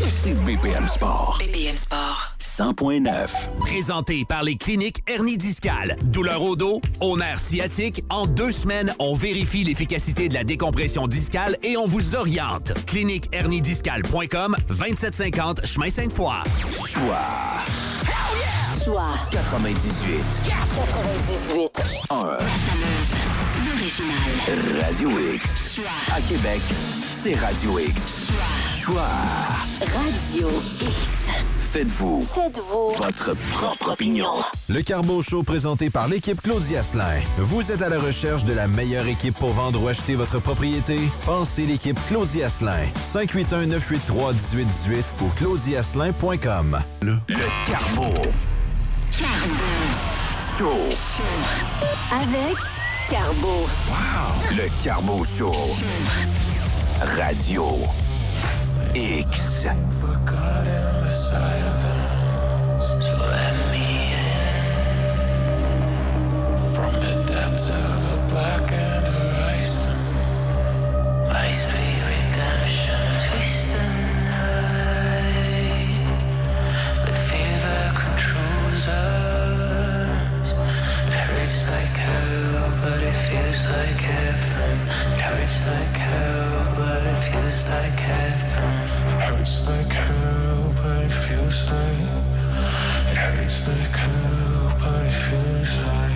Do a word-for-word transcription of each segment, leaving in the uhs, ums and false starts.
c'est B P M Sport. B P M Sport. cent point neuf. Présenté par les cliniques hernie discale. Douleur au dos, au nerf sciatique. En deux semaines, on vérifie l'efficacité de la décompression discale et on vous oriente. clinique hernie discale point com, vingt-sept cinquante chemin Sainte-Foy. Choix. Choix. quatre-vingt-dix-huit. quatre-vingt-dix-huit. un. L'original. Radio X. Choix. À Québec, c'est Radio X. Choix. Choix. Radio X. Faites-vous. Faites-vous. Votre propre opinion. Le Carbo Show présenté par l'équipe Claudia Asselin. Vous êtes à la recherche de la meilleure équipe pour vendre ou acheter votre propriété? Pensez l'équipe Claudia Asselin. cinq huit un, neuf huit trois, un huit un huit ou claudia asselin point com. Le, le Carbo. Carbo. Show. Avec Carbo. Wow. Le Carbo Show. Radio X. From the depths of a blackened horizon, my sweet redemption, twist the night. The fever controls us. It hurts like hell, but it feels like heaven. It hurts like hell, but it feels like heaven. It hurts like hell, but it feels like. It hurts like hell, but it feels like.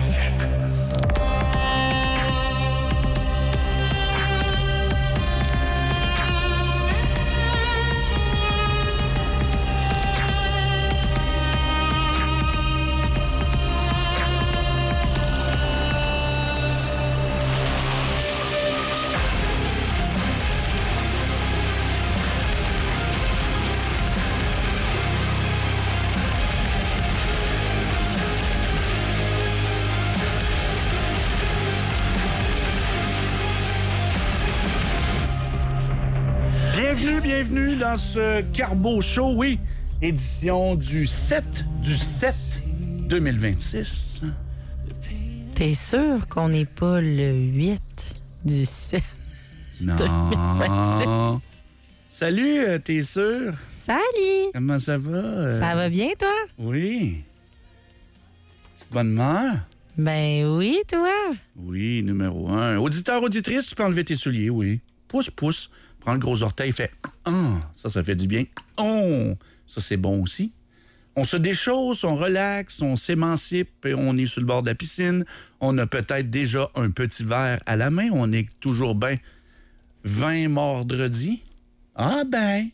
Bienvenue, bienvenue dans ce Carbo Show, oui, édition du sept du sept deux mille vingt-six. T'es sûr qu'on n'est pas le huit du sept Non. deux mille vingt-six? Salut, euh, t'es sûr? Salut! Comment ça va? euh? Ça va bien, toi? Oui. Petite bonne humeur? Ben oui, toi? Oui, numéro un. Auditeur, auditrice, tu peux enlever tes souliers, oui. Pousse, pousse. Prends le gros orteil, fait « Ah! » Ça, ça fait du bien. « Oh! » Ça, c'est bon aussi. On se déchausse, on relaxe, on s'émancipe, et on est sur le bord de la piscine. On a peut-être déjà un petit verre à la main. On est toujours bien vingt mordredi. Ah ben!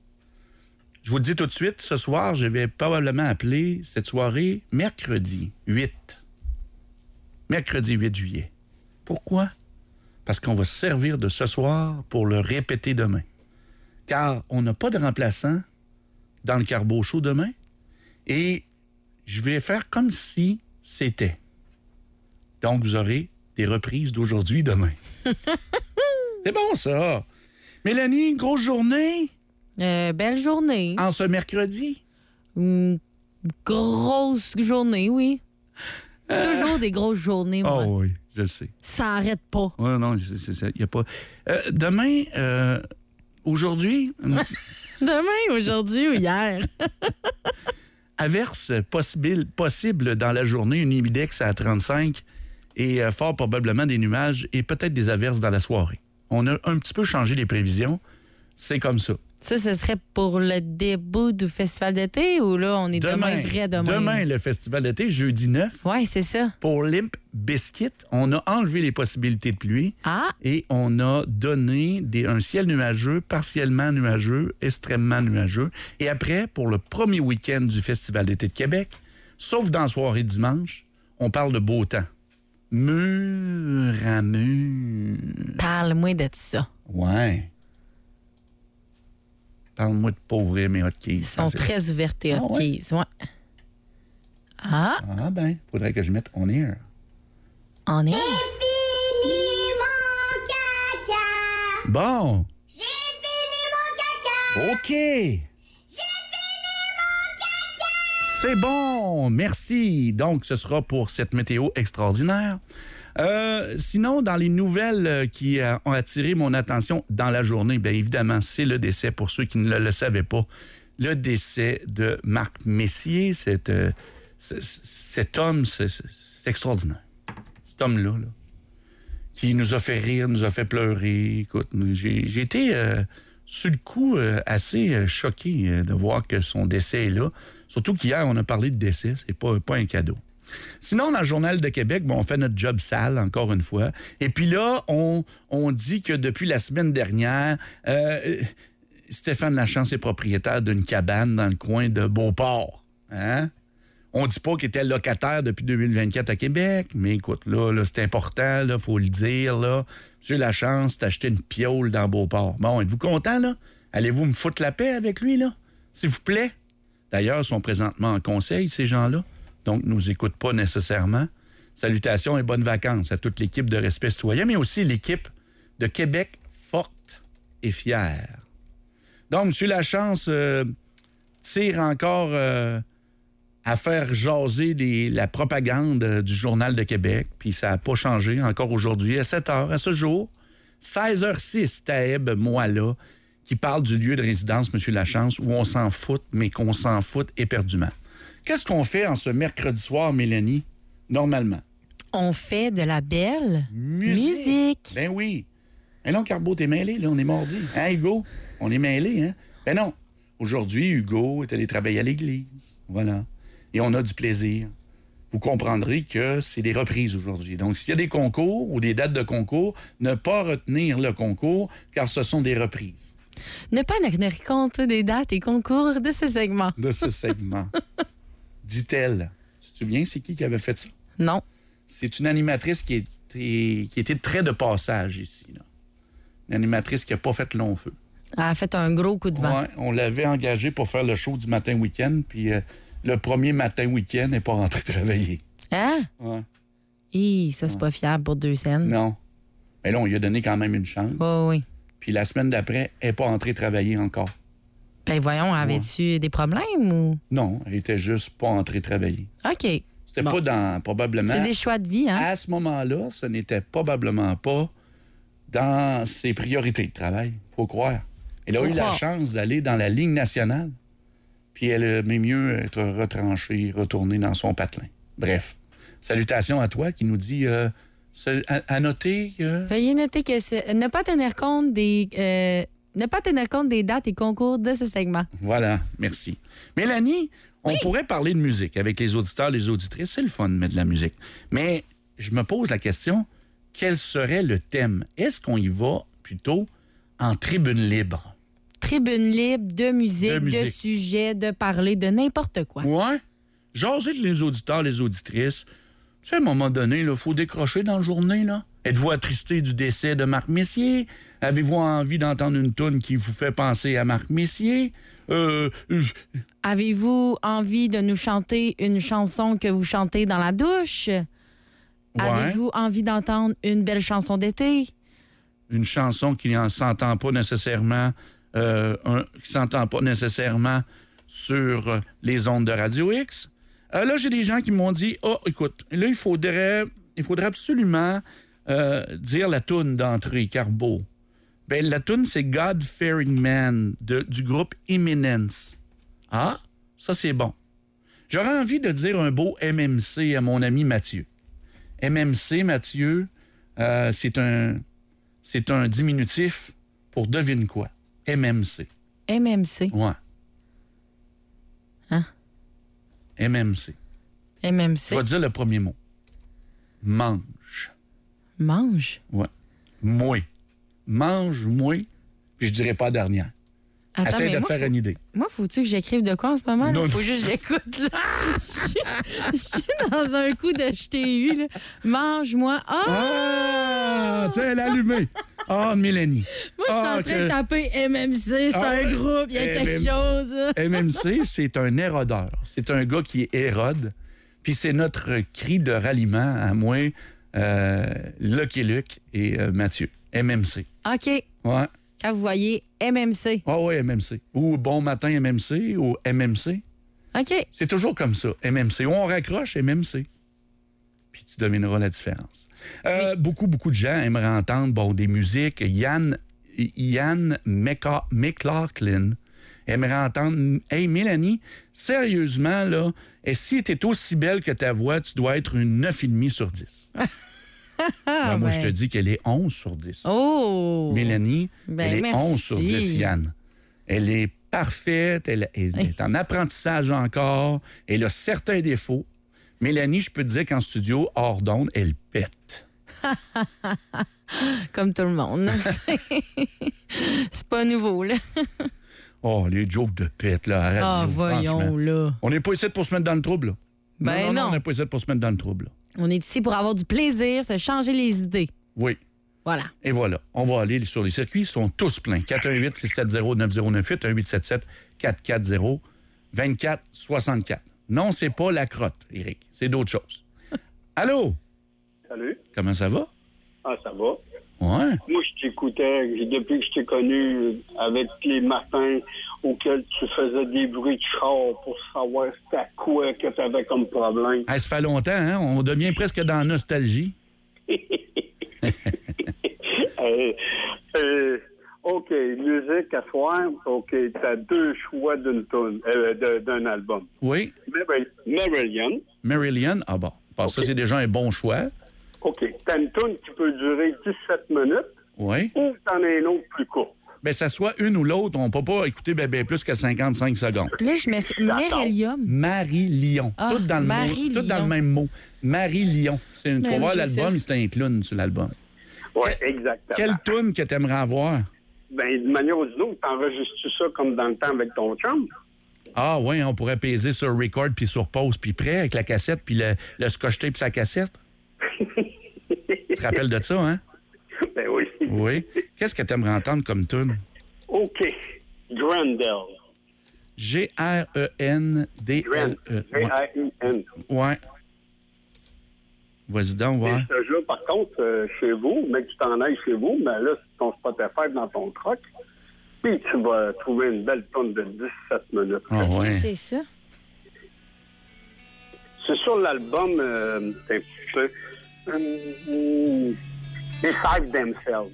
Je vous le dis tout de suite, ce soir, je vais probablement appeler cette soirée mercredi huit. Mercredi huit juillet. Pourquoi? Parce qu'on va se servir de ce soir pour le répéter demain. Car on n'a pas de remplaçant dans le Carbo Show demain. Et je vais faire comme si c'était. Donc, vous aurez des reprises d'aujourd'hui demain. C'est bon, ça. Mélanie, grosse journée Euh, belle journée. en ce mercredi. Une grosse journée, oui. Toujours des grosses journées, moi. Oh oui, je le sais. Ça arrête pas. Oui, non, il n'y a pas... Euh, demain, euh, aujourd'hui... Demain, aujourd'hui ou hier? Averse possible, possible dans la journée, une humidex à trente-cinq et euh, fort probablement des nuages et peut-être des averses dans la soirée. On a un petit peu changé les prévisions. C'est comme ça. Ça, ce serait pour le début du festival d'été ou là, on est demain, Demain, vrai demain? demain, le festival d'été, jeudi neuf. Oui, c'est ça. Pour Limp Bizkit, on a enlevé les possibilités de pluie Ah! et on a donné des, un ciel nuageux, partiellement nuageux, extrêmement nuageux. Et après, pour le premier week-end du festival d'été de Québec, sauf dans la soirée dimanche, on parle de beau temps. Mur à mur. Parle-moi de ça. Ouais. Parle-moi de pauvres mes hotkeys. Ils sont C'est- très ouvertes, tes Ah hotkeys. Ouais. Ah, Ah ben, faudrait que je mette on air. on est. Bon. J'ai fini mon caca! OK. C'est bon, merci. Donc, ce sera pour cette météo extraordinaire. Euh, sinon, dans les nouvelles euh, qui euh, ont attiré mon attention dans la journée, bien évidemment, c'est le décès, pour ceux qui ne le, le savaient pas, le décès de Marc Messier. Cet, euh, c- cet homme, c'est, c'est extraordinaire. Cet homme-là, là, qui nous a fait rire, nous a fait pleurer. Écoute, j'ai, j'ai été, euh, sur le coup, euh, assez euh, choqué euh, de voir que son décès est là. Surtout qu'hier, on a parlé de décès. C'est pas, pas un cadeau. Sinon, dans le Journal de Québec, bon, on fait notre job sale, encore une fois. Et puis là, on, on dit que depuis la semaine dernière, euh, Stéphane Lachance est propriétaire d'une cabane dans le coin de Beauport. Hein? On dit pas qu'il était locataire depuis deux mille vingt-quatre à Québec, mais écoute, là, là c'est important, il faut le dire. Là. Monsieur Lachance, t'as acheté une piole dans Beauport. Bon, êtes-vous content, là? Allez-vous me foutre la paix avec lui, là? S'il vous plaît? D'ailleurs, ils sont présentement en conseil, ces gens-là, donc ne nous écoutent pas nécessairement. Salutations et bonnes vacances à toute l'équipe de Respect Citoyen, mais aussi l'équipe de Québec forte et fière. Donc, M. Lachance euh, tire encore euh, à faire jaser des, la propagande euh, du Journal de Québec, puis ça n'a pas changé encore aujourd'hui. À sept heures, à ce jour, seize heures six, Taeb, moi là, qui parle du lieu de résidence, M. Lachance, où on s'en fout, mais qu'on s'en fout éperdument. Qu'est-ce qu'on fait en ce mercredi soir, Mélanie, normalement? On fait de la belle Musique. musique. Ben oui. Mais non, Carbo, t'es mêlé, là, on est mardi. Hein, Hugo? On est mêlé, hein? Ben non. Aujourd'hui, Hugo est allé travailler à l'église. Voilà. Et on a du plaisir. Vous comprendrez que c'est des reprises aujourd'hui. Donc, s'il y a des concours ou des dates de concours, ne pas retenir le concours, car ce sont des reprises. Ne pas tenir compte des dates et concours de ce segment. De ce segment. Dit-elle. Tu te souviens, c'est qui qui avait fait ça? Non. C'est une animatrice qui était, qui était de trait de passage ici. Là. Une animatrice qui n'a pas fait long feu. Elle a fait un gros coup de vent. Ouais, on l'avait engagée pour faire le show du matin week-end, puis euh, le premier matin week-end, elle n'est pas rentrée travailler. Hein? Ouais. Hi, ça, c'est Ouais. pas fiable pour deux scènes. Non. Mais là, on lui a donné quand même une chance. Oh, oui. Puis la semaine d'après, elle n'est pas rentrée travailler encore. Ben voyons, avais-tu des problèmes ou... Non, elle était juste pas entrée travailler. OK. C'était Bon. pas dans, probablement... C'est des choix de vie, hein? À ce moment-là, ce n'était probablement pas dans ses priorités de travail. Faut croire. Elle a Faut eu croire. la chance d'aller dans la Ligue nationale, puis elle aimait mieux être retranchée, retournée dans son patelin. Bref. Salutations à toi qui nous dit... Euh, c'est à, à noter que... Veuillez noter que ce- ne pas tenir compte des euh, ne pas tenir compte des dates et concours de ce segment. Voilà, merci. Mélanie, on Oui. pourrait parler de musique avec les auditeurs, les auditrices. C'est le fun de mettre de la musique. Mais je me pose la question, quel serait le thème? Est-ce qu'on y va plutôt en tribune libre? Tribune libre de musique, De de, musique. sujets, de parler de n'importe quoi. Ouais. Jaser avec les auditeurs, les auditrices. Tu sais, à un moment donné, il faut décrocher dans la journée, là. Êtes-vous attristé du décès de Marc Messier? Avez-vous envie d'entendre une toune qui vous fait penser à Marc Messier? Euh, euh, Avez-vous envie de nous chanter une chanson que vous chantez dans la douche? Avez-vous envie d'entendre une belle chanson d'été? une chanson qui ne s'entend pas nécessairement, euh, un- qui s'entend pas nécessairement sur euh, les ondes de Radio X. Euh, là, j'ai des gens qui m'ont dit, oh, écoute, là, il faudrait, il faudrait absolument euh, dire la toune d'entrée, Carbo. Ben, la toune, c'est God Fearing Man de, du groupe Eminence. Ah, ça, c'est bon. J'aurais envie de dire un beau M M C à mon ami Mathieu. M M C, Mathieu, euh, c'est un, c'est un diminutif pour devine quoi. M M C. M M C. Ouais. Hein? M M C. M M Je C. vais dire le premier mot. Mange. Mange. Ouais. Moi. Mange, moi, puis je dirais pas la dernière. Attends, Essaye mais de te moi, faire faut- une idée. Moi, faut-tu que j'écrive de quoi en ce moment? Non, Il faut non. juste que j'écoute. Là. Je suis- je suis dans un coup de je t'ai eu. Là. Mange-moi. Ah! Ah! Tu sais, elle a allumé. Ah, Mélanie. Moi, je suis Ah, en train que- de taper M M C. C'est Ah, un groupe. Il y a quelque M M C. chose. là. M M C, c'est un érodeur. C'est un gars qui érode. Puis c'est notre cri de ralliement à moi, euh, Lucky Luke et euh, Mathieu. M M C. OK. Ouais. Quand vous voyez M M C. Ah oui, M M C. Ou Bon Matin M M C ou M M C. OK. C'est toujours comme ça, M M C. Ou on raccroche M M C. puis tu devineras la différence. Euh, oui. Beaucoup, beaucoup de gens aimeraient entendre bon, des musiques. Yann, Yann McLaughlin aimerait entendre « Hey, Mélanie, sérieusement, là, et si tu es aussi belle que ta voix, tu dois être une neuf virgule cinq sur dix. » Ben, moi, ouais. je te dis qu'elle est onze sur dix. Oh! Mélanie, ben, elle est merci. onze sur dix, Yann. Elle est parfaite, elle, elle est en apprentissage encore, elle a certains défauts. Mélanie, je peux te dire qu'en studio, hors d'onde, elle pète. Comme tout le monde. C'est pas nouveau, là. Oh, les jokes de pète, là, à radio, ah, voyons, là. On n'est pas ici pour se mettre dans le trouble, là. Ben non, non, non. non on n'est pas ici pour se mettre dans le trouble, là. On est ici pour avoir du plaisir, se changer les idées. Oui. Voilà. Et voilà. On va aller sur les circuits. Ils sont tous pleins. quatre un huit, six sept zéro, neuf zéro neuf huit, un huit sept sept, quatre quatre zéro, vingt-quatre soixante-quatre. Non, c'est pas la crotte, Éric. C'est d'autres choses. Allô? Salut. Comment ça va? Ah, ça va. Ouais. Moi, je t'écoutais depuis que je t'ai connu avec les matins auxquels tu faisais des bruits de char pour savoir c'était quoi que tu avais comme problème. Ah, ça fait longtemps, hein? On devient presque dans la nostalgie. euh, euh, OK, musique à soir. OK, t'as deux choix d'une toune, euh, d'un album. Oui. Marillion. Marillion, ah bon. Bon, ça, c'est déjà un bon choix. OK. T'as une toune qui peut durer dix-sept minutes. Oui. Ou t'en as une autre plus courte. Bien, ça soit une ou l'autre, on ne peut pas écouter ben, ben plus que cinquante-cinq secondes. Là, je mets Marillion. Marie-Lion. Ah, tout, dans le mot, tout dans le même mot. Marie-Lion. C'est une, tu vas voir l'album, c'est un clown sur l'album. Oui, exactement. Quelle toune que tu aimerais avoir? Bien, d'une manière ou d'une autre, t'enregistres ça comme dans le temps avec ton chum? Ah oui, on pourrait peser sur record puis sur pause puis prêt avec la cassette puis le, le scotch tape sa cassette. Tu te rappelles de ça, hein? Ben oui. Oui. Qu'est-ce que tu aimerais entendre comme tune? OK. Grendel. G R E N D L E. G R E N. Ouais. Vas-y donc, voir. Ce jeu, par contre, euh, chez vous, mais que tu t'en ailles chez vous, mais là, c'est ton Spotify dans ton truck, puis tu vas trouver une belle tonne de dix-sept minutes. Ah, Qu'est-ce ouais. que c'est ça? C'est sur l'album, euh, c'est un petit peu... Euh, Decide Themselves.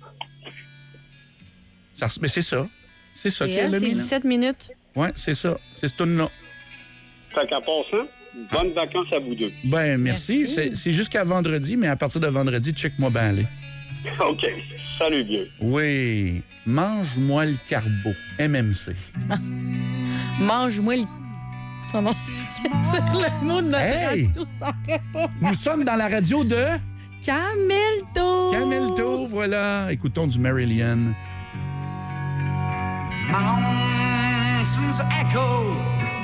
Ça, mais c'est ça. C'est ça Et qui est elle, le c'est mien. dix-sept minutes. Oui, c'est ça. C'est ce tune-là. Fait qu'à part ça, bonnes vacances à vous deux. Ben, merci. Merci. C'est, c'est jusqu'à vendredi, mais à partir de vendredi, check-moi bien aller. OK. Salut, vieux. Oui. Mange-moi le carbo. M M C. Mange-moi le... Oh non. C'est le mot de notre Hey! radio, ça répond. Nous sommes dans la radio de... Camelto. Camelto, voilà. Écoutons du Marillion. Mountains echo,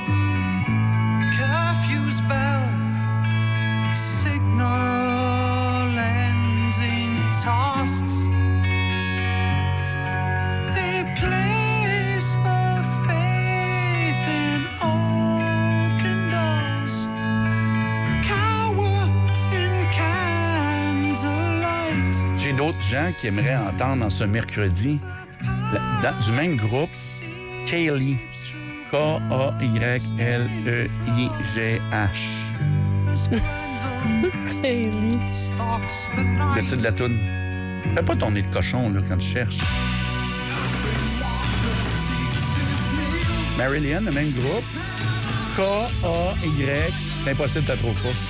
curfew's bell, signal ending tasks. They place the faith in oaken doors, cower in candlelight. J'ai d'autres gens qui aimeraient entendre en ce mercredi, la- dans- du même groupe, Kaylee. K A Y L E I G H. Kaylee. Le titre de la toune. Fais pas ton nez de cochon là, quand tu cherches. Marillion, le même groupe. K A Y. C'est impossible, t'as trop pas.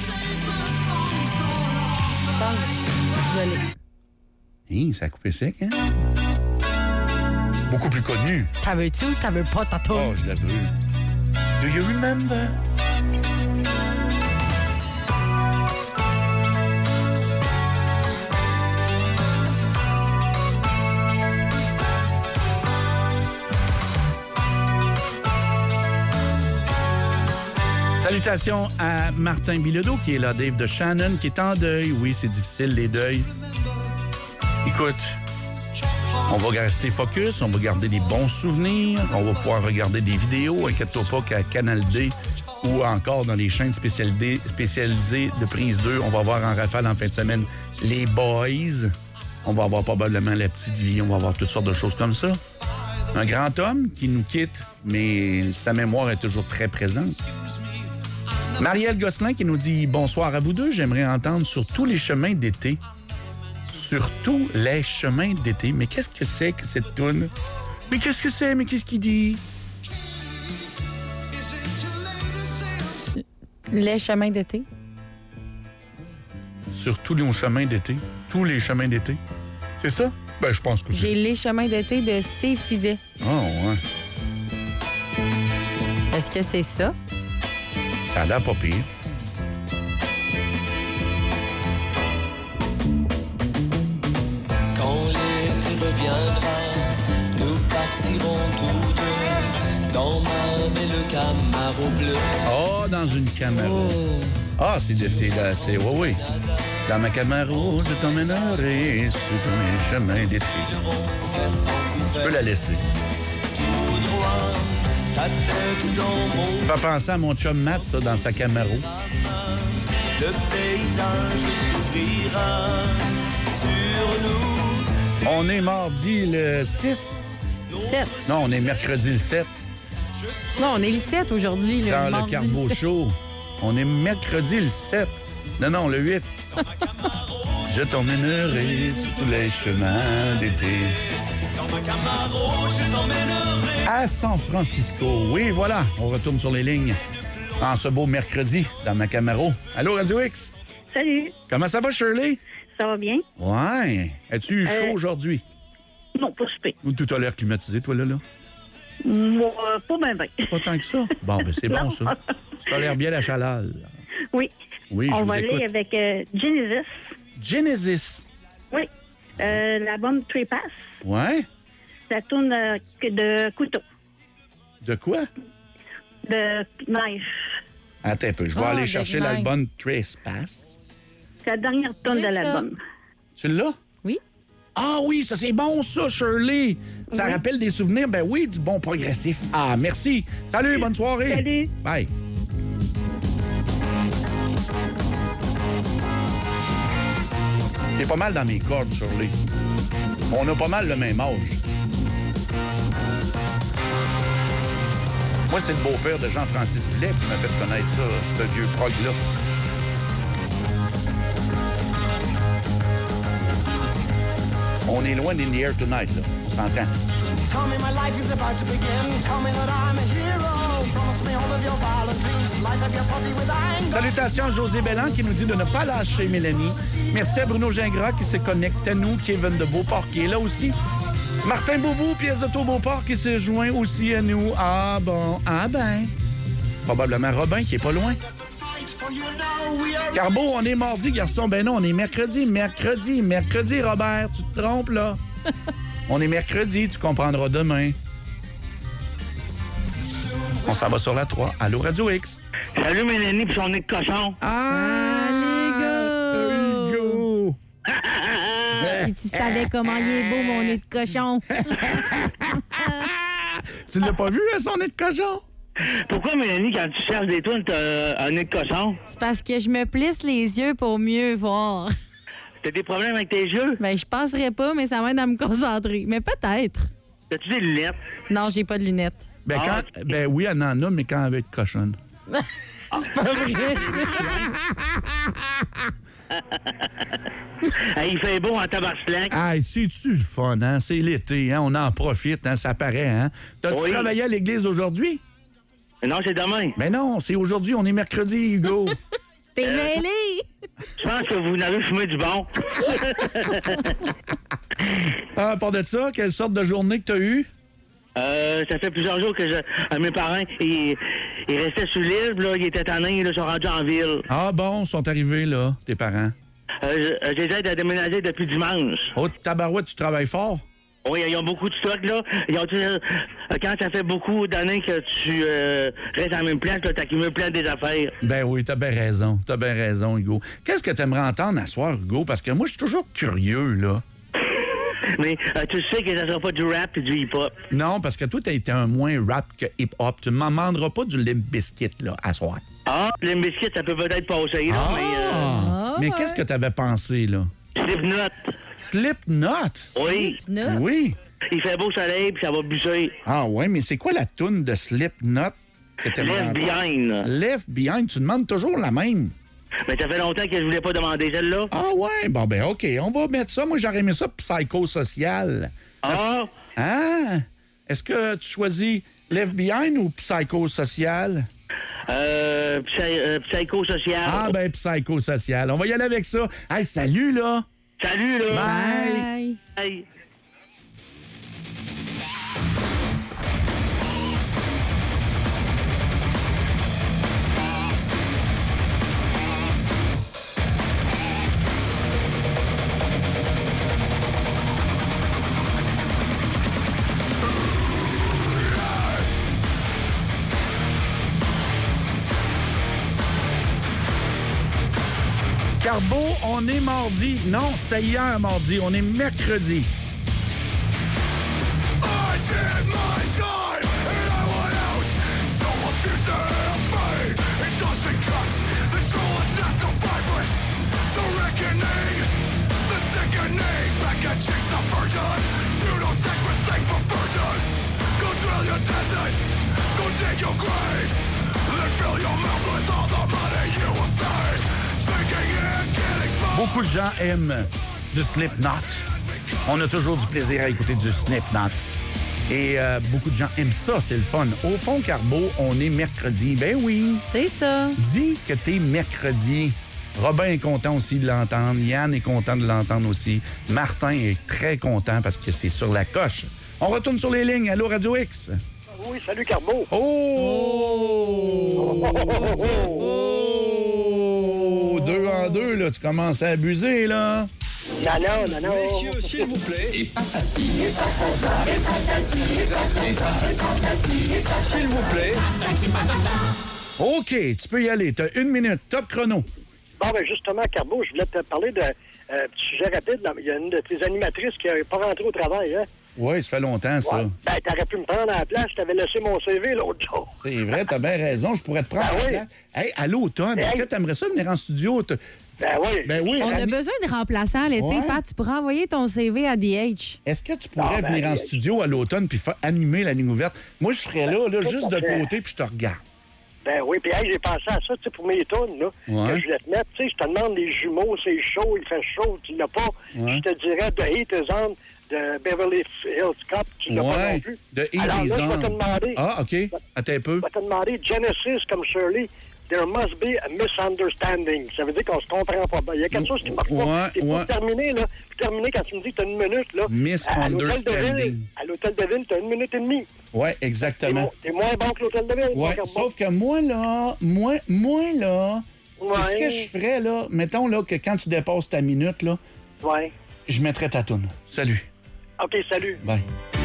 Désolée. Hi, ça a coupé sec, hein? Beaucoup plus connu. T'as veux-tu ou t'as veux pas ta toune? Oh, je la veux. Do you remember? Salutations à Martin Bilodeau qui est là, Dave de Shannon qui est en deuil. Oui, c'est difficile, les deuils. Écoute, on va rester focus, on va garder des bons souvenirs, on va pouvoir regarder des vidéos, inquiète-toi pas qu'à Canal D ou encore dans les chaînes spécialisées, spécialisées de Prise deux, on va avoir en rafale en fin de semaine les Boys. On va avoir probablement La Petite Vie, on va avoir toutes sortes de choses comme ça. Un grand homme qui nous quitte, mais sa mémoire est toujours très présente. Marielle Gosselin qui nous dit « Bonsoir à vous deux, j'aimerais entendre sur tous les chemins d'été. » Sur tous les chemins d'été. Mais qu'est-ce que c'est que cette toune? Mais qu'est-ce que c'est? Mais qu'est-ce qu'il dit? Les chemins d'été. Sur tous les chemins d'été. Tous les chemins d'été. C'est ça? Ben, je pense que c'est J'ai Les chemins d'été de Steve Fizet. Oh, ouais. Est-ce que c'est ça? Ça a l'air pas pire. Quand l'été reviendra, nous partirons tous deux dans ma belle Camaro bleue. Oh, dans une Camaro. Ah, c'est de... C'est, de- c'est oui, oui. Dans ma Camaro, je t'emmènerai sur tous les chemins d'été. Tu peux la laisser. Tout droit, ta tête dans mon Ça fait penser à mon chum Matt, ça, dans sa Camaro. le paysage s'ouvrira sur nous. On est mardi le six. sept. Non, on est mercredi le sept. Non, on est le sept aujourd'hui. Le Dans mardi le Carbo sept. Show. On est mercredi le sept. Non, non, le huit. Je t'emmènerai sur tous les chemins d'été. À San Francisco. Oui, voilà. On retourne sur les lignes en ce beau mercredi dans ma Camaro. Allô, Radio X? Salut, Comment ça va, Shirley? ça va bien? Ouais. As-tu eu chaud Euh, aujourd'hui? Non, pas super. Ou tout à l'heure climatisé, toi, là, là? Moi, euh, pas bien, bien. Pas tant que ça. Bon, ben c'est bon, Non. ça. Tu tolères bien la chaleur. Oui. Oui, je On vous va écoute. aller avec euh, Genesis. Genesis. Oui. Euh, L'album Three Pass. Ouais? Ça tourne euh, de couteau. De quoi? De knife. Attends un peu, je vais Ah, aller de chercher Knife. l'album Trespass. C'est la dernière tourne J'ai de ça. l'album. Tu l'as? Oui. Ah oui, ça c'est bon ça, Shirley. Ça Oui. rappelle des souvenirs, ben oui, du bon progressif. Ah, merci. Salut, bonne soirée. Salut. Bye. T'es pas mal dans mes cordes, Shirley. On a pas mal le même âge. Moi, c'est le beau-père de Jean-Francis Blais qui m'a fait connaître ça, ce vieux prog-là. On est loin d'In the Air Tonight, là. On s'entend. Tell me my life is about to begin. Tell me that I'm a hero. Promise me all of your violent dreams. Light up your party with anger. Salutations à José Bellan qui nous dit de ne pas lâcher Mélanie. Merci à Bruno Gingras qui se connecte à nous. Kevin de Beauport qui est là aussi. Martin Boubou, pièce d'auto Beauport qui se joint aussi à nous. Ah bon, ah ben. Probablement Robin qui est pas loin. Carbo, on est mardi, garçon. Ben non, on est mercredi, mercredi, mercredi, Robert. Tu te trompes, là? On est mercredi, tu comprendras demain. On s'en va sur la trois. Allô, Radio X. Salut Mélanie pis son nez de cochon. Ah, les gars! Hugo! Si tu savais comment il est beau, mon nez de cochon. Tu l'as pas vu, hein, son nez de cochon? Pourquoi, Mélanie, quand tu cherches des tunes, t'as un nez de cochon? C'est parce que je me plisse les yeux pour mieux voir. T'as des problèmes avec tes yeux? Ben, je penserais pas, mais ça m'aide à me concentrer. Mais peut-être. T'as-tu des lunettes? Non, j'ai pas de lunettes. Ben, Ah, quand, ben oui, elle en a, mais quand elle veut être cochonne. C'est pas vrai. Hey, il fait beau en tabarcelac. Ah, c'est-tu le fun, hein? C'est l'été, hein? On en profite, hein? Ça paraît, hein? T'as-tu Oui. travaillé à l'église aujourd'hui? Non, c'est demain. Mais non, c'est aujourd'hui, on est mercredi, Hugo. T'es mêlé! Je pense que vous n'avez fumé du bon. Ah, à part de ça, quelle sorte de journée que t'as eue? Euh, ça fait plusieurs jours que je, euh, mes parents, ils, ils restaient sur l'île, puis là, ils étaient tannés, là, ils sont rendus en ville. Ah bon, sont arrivés, là, tes parents. Euh, je, je les aide à déménager depuis dimanche. Oh, tabarouette, tu travailles fort? Oui, ils ont beaucoup de stock, là. Ils ont, euh, quand ça fait beaucoup d'années que tu euh, restes à la même place, là, t'accumules plein des affaires. Ben oui, t'as bien raison. T'as bien raison, Hugo. Qu'est-ce que t'aimerais entendre à soir, Hugo? Parce que moi, je suis toujours curieux, là. Mais euh, tu sais que ça sera pas du rap et du hip-hop. Non, parce que toi, t'as été un moins rap que hip-hop. Tu ne m'en demanderas pas du Limp Bizkit, là, à soir. Ah, les biscuits, ça peut peut-être passer, là, Ah! mais... Euh, Mais qu'est-ce que t'avais pensé, là? Slipknot. Slipknot? Oui. Slipknot? Oui. Il fait beau soleil, puis ça va buser. Ah ouais, mais c'est quoi la toune de Slipknot? que t'aimes Left Behind. Left Behind, tu demandes toujours la même. Mais ça fait longtemps que je voulais pas demander celle-là. Ah ouais? Bon, ben OK, on va mettre ça. Moi, j'aurais aimé ça psychosocial. Ah? Ah! Est-ce que tu choisis Left Behind ou psychosocial? Euh, psy, euh, psychosocial. Ah ben, psychosocial. On va y aller avec ça. Hey, salut, là! Salut, là! Bye! Bye! Carbo, on est mardi. Non, c'était hier mardi. On est mercredi. Beaucoup de gens aiment du Slipknot. On a toujours du plaisir à écouter du Slipknot. Et euh, beaucoup de gens aiment ça, c'est le fun. Au fond, Carbo, on est mercredi. Ben oui. C'est ça. Dis que t'es mercredi. Robin est content aussi de l'entendre. Yann est content de l'entendre aussi. Martin est très content parce que c'est sur la coche. On retourne sur les lignes. Allô, Radio X? Oui, salut, Carbo. Oh! oh! oh! oh! oh! Deux en deux, là. Tu commences à abuser, là. Non, non, non, non. Messieurs, s'il vous plaît. Et patati. S'il vous plaît. OK, tu peux y aller. T'as une minute. Top chrono. Bon, ben justement, Carbo, je voulais te parler de euh, petit sujet rapide. Il y a une de tes animatrices qui n'est pas rentrée au travail, hein? Oui, ça fait longtemps, ça. Ouais. Ben, t'aurais pu me prendre à la place. Je t'avais laissé mon C V l'autre jour. C'est vrai, t'as bien raison. Je pourrais te prendre Ben à la oui. place. Hey, à l'automne, est-ce Hey. que t'aimerais ça venir en studio? Te- Ben oui. Ben oui. On a Rami- besoin de remplaçants l'été, Ouais. Pat. Tu pourras envoyer ton C V à D H. Est-ce que tu pourrais Ah, ben, venir en hey. studio à l'automne puis fa- animer la ligne ouverte? Moi, je serais là, là, tout juste à de fait. côté, puis je te regarde. Ben oui, puis hey, j'ai pensé à ça, tu sais, pour mes tunes, là, Ouais. que je voulais te mettre. Tu sais, je te demande les jumeaux, c'est chaud, il fait chaud, tu l'as pas. Ouais. Je te dirais de Heat is On, de Beverly Hills Cop, tu l'as pas non Ouais, plus. de Heat Alors is là, je vais On. te demander, Ah, OK. Attends un peu. je vais te demander Genesis comme Shirley. There must be a misunderstanding. Ça veut dire qu'on se comprend pas. Il y a quelque chose qui marche Ouais, pas. Et pour ouais. terminer, là, pour terminer, quand tu me dis que tu as une minute, là, à l'hôtel de ville, Misunderstanding. à l'hôtel de ville, tu as une minute et demie. Ouais, T'es exactement. mo- T'es moins bon que l'hôtel de ville. Ouais, mon sauf que moi, là, moi, moi, là, Ouais. c'est ce que je ferais, là. Mettons, là, que quand tu dépasses ta minute, là, Ouais. je mettrais ta toune. Salut. OK, salut. Bye.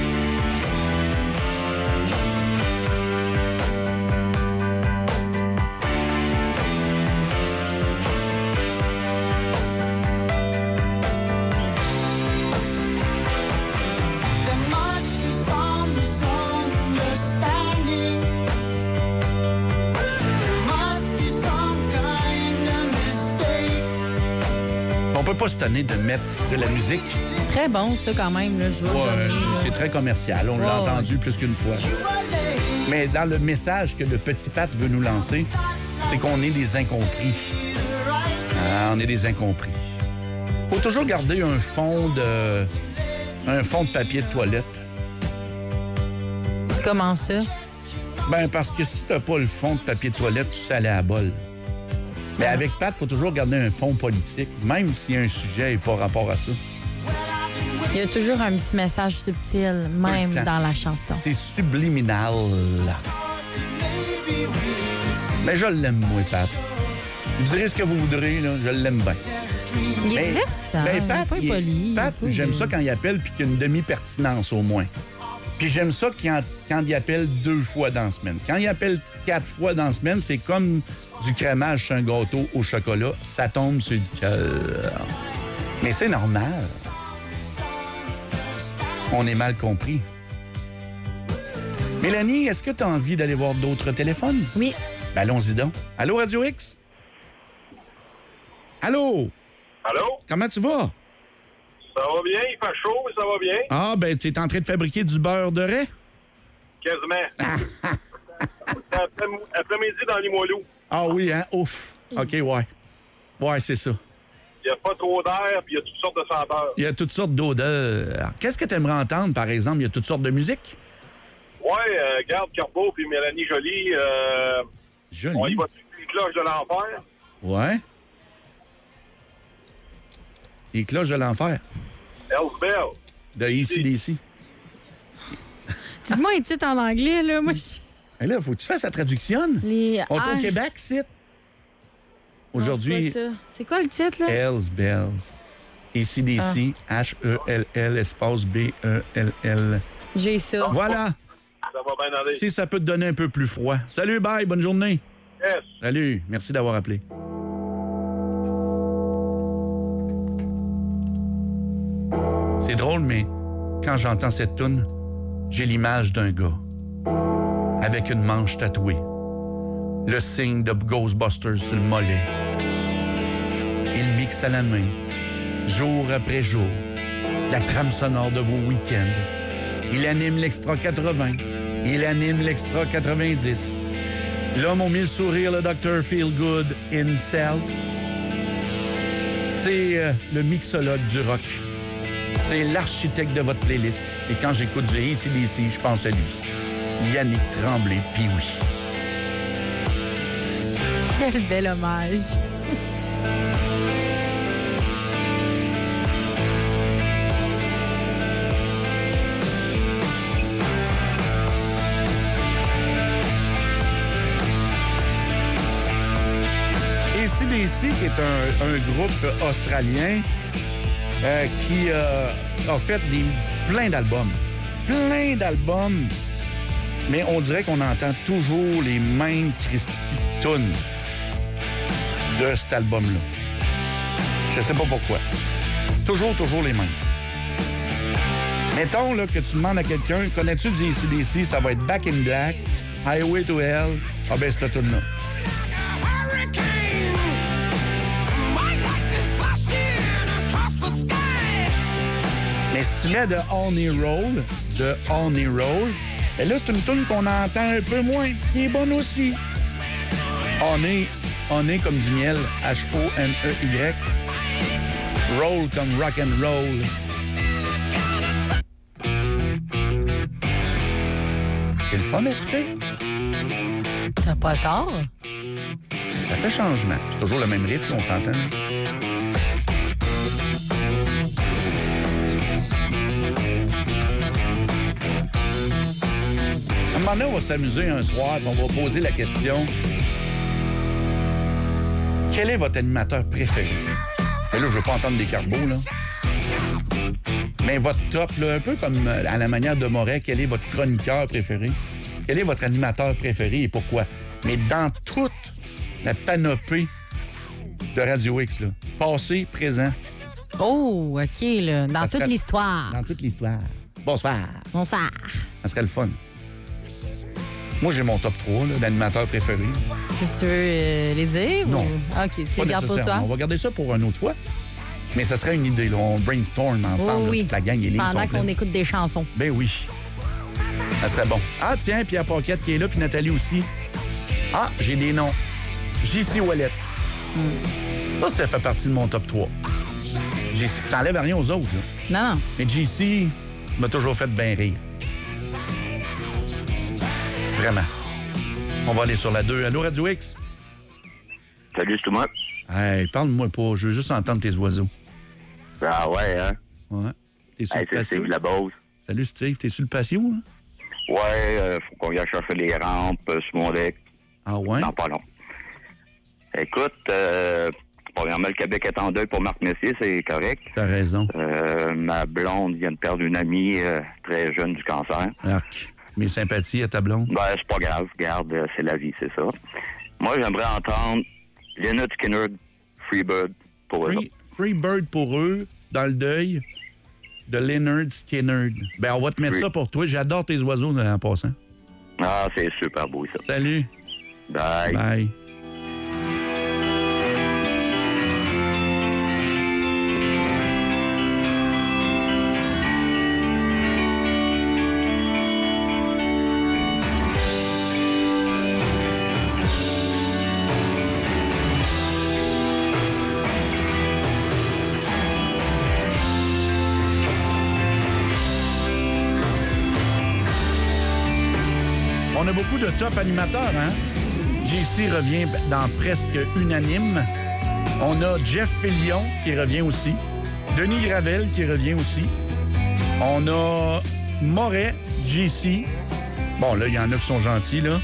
There must be some misunderstanding. There must be some kind of mistake. On peut pas se tanner de mettre de la musique. Très bon, ça, quand même. Là, je veux le Ouais, donner, là. c'est très commercial. On l'a Ouais, entendu plus qu'une fois. Mais dans le message que le petit Pat veut nous lancer, c'est qu'on est des incompris. Ah, on est des incompris. Faut toujours garder un fond de un fond de papier de toilette. Comment ça? Ben parce que si t'as pas le fond de papier de toilette, tu sais aller à la bol. Mais avec Pat, faut toujours garder un fond politique, même si un sujet n'est pas rapport à ça. Il y a toujours un petit message subtil, même Tout le temps. dans la chanson. C'est subliminal. Mais je l'aime, moi, Pat. Vous direz ce que vous voudrez, là, je l'aime bien. Il est Mais- divertissant. ben, il est Pat, pas il est- impoli. Pat, il est pas- j'aime ça quand il appelle puis qu'il y a une demi-pertinence au moins. Puis j'aime ça quand, quand il appelle deux fois dans la semaine. Quand il appelle quatre fois dans la semaine, c'est comme du crémage sur un gâteau au chocolat. Ça tombe sur le cœur. Mais c'est normal. On est mal compris. Mélanie, est-ce que tu as envie d'aller voir d'autres téléphones? Oui. Ben, allons-y donc. Allô, Radio X? Allô? Allô? Comment tu vas? Ça va bien? Il fait chaud, mais ça va bien? Ah, ben, tu es en train de fabriquer du beurre de raie? Quasiment. Ça fait après-midi dans Limoilou. Ah oui, hein? Ouf. OK, ouais. Ouais, c'est ça. Il n'y a pas trop d'air, puis il y a toutes sortes de senteurs. Il y a toutes sortes d'odeurs. Qu'est-ce que tu aimerais entendre, par exemple? Il y a toutes sortes de musique? Ouais, euh, Garde Carbeau puis Mélanie Joly. Euh, Jolie. On y va dessus les cloches de l'enfer. Ouais. Les cloches de l'enfer. Hell's Bell. De A C D C. Dites-moi un titre en anglais, là. Moi, je... Et là, faut que tu fasses la traduction. Les... On est Ah. au Québec, c'est. Aujourd'hui, Non, c'est pas ça. C'est quoi le titre, là? Hell's Bells. A C D C, Ah. H E L L, espace B E L L. J'ai ça. Voilà. Ça va bien aller. Si ça peut te donner un peu plus froid. Salut, bye, bonne journée. Yes. Salut, merci d'avoir appelé. C'est drôle, mais quand j'entends cette toune, j'ai l'image d'un gars avec une manche tatouée, le signe de Ghostbusters sur le mollet. Il mixe à la main, jour après jour, la trame sonore de vos week-ends. Il anime l'Extra quatre-vingts, il anime l'Extra quatre-vingt-dix. L'homme au mille sourires, le docteur Feelgood himself. C'est euh, le mixologue du rock. C'est l'architecte de votre playlist. Et quand j'écoute du A C D C, je pense à lui. Yannick Tremblay, puis oui. Quel bel hommage. A C D C, qui est un, un groupe australien euh, qui euh, a fait des, plein d'albums. Plein d'albums. Mais on dirait qu'on entend toujours les mêmes Christy tunes de cet album-là. Je sais pas pourquoi. Toujours, toujours les mêmes. Mettons là, que tu demandes à quelqu'un, connais-tu du A C D C? Ça va être Back in Black, Highway to Hell. Ah ben, cette tune-là. Mais si tu mets de On A Roll, de On A Roll, ben là, c'est une tune qu'on entend un peu moins, qui est bonne aussi. On est, on est comme du miel, H O N E Y. Roll comme rock and roll. C'est le fun à écouter. T'as pas tort. Ça fait changement. C'est toujours le même riff, là, on s'entend. À un moment donné, on va s'amuser un soir, puis on va poser la question: quel est votre animateur préféré? Et là, je veux pas entendre des carbos, là. Mais votre top, là, un peu comme à la manière de Moret, quel est votre chroniqueur préféré? Quel est votre animateur préféré et pourquoi? Mais dans toute la panoplie de Radio X, là, passé, présent. Oh, OK, là. Dans Ça toute serait- l'histoire. Dans toute l'histoire. Bonsoir. Bonsoir. Ça serait le fun. Moi, j'ai mon top trois là, d'animateurs préférés. Est-ce que tu veux euh, les dire? Non. Ou... OK, tu Pas les gardes pour nécessairement. toi? On va garder ça pour une autre fois. Mais ça serait une idée. Là. On brainstorm ensemble. Oh, oui. là, toute la gang, les lignes Pendant sont qu'on pleines. écoute des chansons. Ben oui. Ça serait bon. Ah, tiens, Pierre Paquette qui est là, puis Nathalie aussi. Ah, j'ai des noms. J C Wallet. Hmm. Ça, ça fait partie de mon top trois. J C, ça enlève rien aux autres. Là. Non, non. Mais J C m'a toujours fait bien rire. Vraiment. On va aller sur la deux. Allô, Radio X? Salut, c'est moi. Hey, parle-moi pas. Je veux juste entendre tes oiseaux. Ah ouais, hein? Ouais. T'es sur Hey, le c'est patio? Steve Labose. Salut, Steve. T'es sur le patio, hein? Ouais, euh, faut qu'on vienne chercher les rampes euh, sur mon deck. Ah ouais? Non, pas long. Écoute, euh, premièrement, le Québec est en deuil pour Marc Messier, c'est correct. T'as raison. Euh, ma blonde vient de perdre une amie euh, très jeune du cancer. Arc. Mes sympathies à ta blonde. Ben, c'est pas grave. Regarde, euh, c'est la vie, c'est ça. Moi, j'aimerais entendre Lynyrd Skynyrd, Freebird pour eux Free, autres. Free Bird pour eux, dans le deuil de Lynyrd Skynyrd. Ben, on va te mettre Oui. ça pour toi. J'adore tes oiseaux en passant. Ah, c'est super beau, ça. Salut. Bye. Bye. On a beaucoup de top animateurs, hein? J C revient dans presque unanime. On a Jeff Fillion qui revient aussi. Denis Gravel qui revient aussi. On a Moret, J C. Bon, là, il y en a qui sont gentils, là.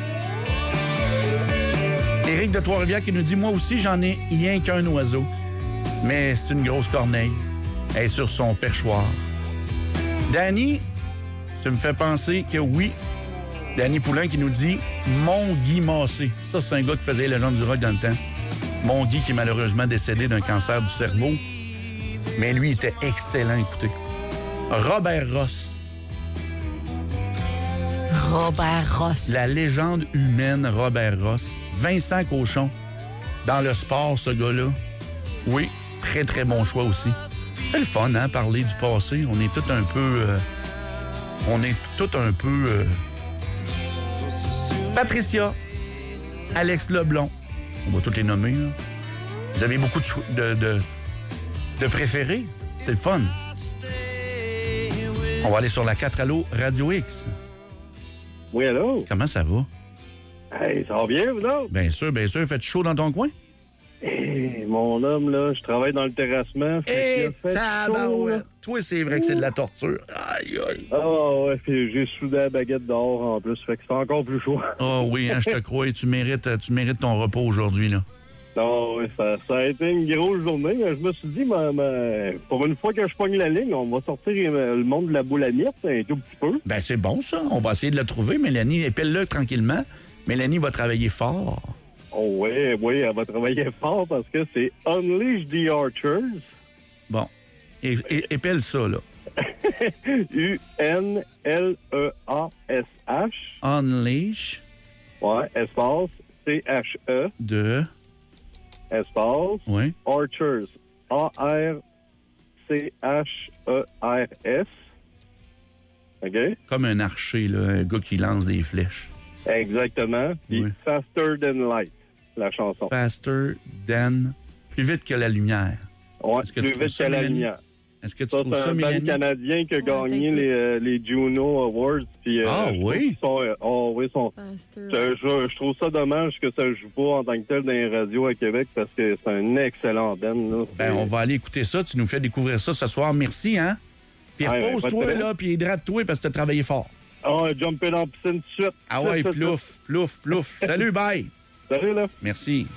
Éric de Trois-Rivières qui nous dit « Moi aussi, j'en ai rien qu'un oiseau. Mais c'est une grosse corneille. Elle est sur son perchoir. » Danny, ça me fait penser que oui. Danny Poulain qui nous dit « Mon Guy Massé. » Ça, c'est un gars qui faisait les légendes du rock dans le temps. Mon Guy qui est malheureusement décédé d'un cancer du cerveau. Mais lui, il était excellent, écoutez. Robert Ross. Robert Ross. La légende humaine Robert Ross. Vincent Cochon. Dans le sport, ce gars-là. Oui, très, très bon choix aussi. C'est le fun, hein, parler du passé. On est tout un peu... Euh, on est tout un peu... Euh... Patricia. Alex Leblond. On va toutes les nommer, là. Vous avez beaucoup de, chou- de, de, de préférés. C'est le fun. On va aller sur la quatre Allo Radio X. Oui, allô? Comment ça va? Hey, ça va bien, vous autres? Bien sûr, bien sûr. Faites chaud dans ton coin? Hey, mon homme, là, je travaille dans le terrassement. Hé, tabarouette! Toi, c'est vrai que c'est de la torture. Aïe, aïe. Ah, oh, ouais, puis j'ai soudé la baguette dehors en plus, fait que c'est encore plus chaud. Ah oh, oui, hein, je te crois. Tu mérites, tu mérites ton repos aujourd'hui, là. Non, oui, ça, ça a été une grosse journée. Mais je me suis dit, ma, ma, pour une fois que je pogne la ligne, on va sortir le monde de la boule à miettes un tout petit peu. Ben, c'est bon, ça. On va essayer de le trouver. Mélanie, épelle-le tranquillement. Mélanie va travailler fort. Oh oui, oui, elle va travailler fort parce que c'est Unleash the Archers. Bon. Et, et, épelle ça, là. U N L E A S H. Unleash. Ouais, espace C H E. De. Espace. Oui. Archers. A R C H E R S. OK? Comme un archer, là, un gars qui lance des flèches. Exactement. Puis oui. Faster Than Light, la chanson. Faster Than... Plus vite que la lumière. Oui, Est-ce que plus tu vite ça, que la Mélanie? lumière. Est-ce que tu ça, trouves ça, Mélanie? C'est un band canadien qui a gagné les, euh, les Juno Awards. Puis, euh, ah oui? Sont, euh, oh, oui, sont, je, je, je trouve ça dommage que ça ne joue pas en tant que tel dans les radios à Québec parce que c'est un excellent band. Là. Ben, on va aller écouter ça. Tu nous fais découvrir ça ce soir. Merci, hein? Puis ah, repose-toi, ouais, là, puis hydrate-toi parce que tu as travaillé fort. Ah, oh, jumper dans la piscine tout de suite. Ah ouais, plouf, plouf, plouf. Salut, bye. Salut, là. Merci.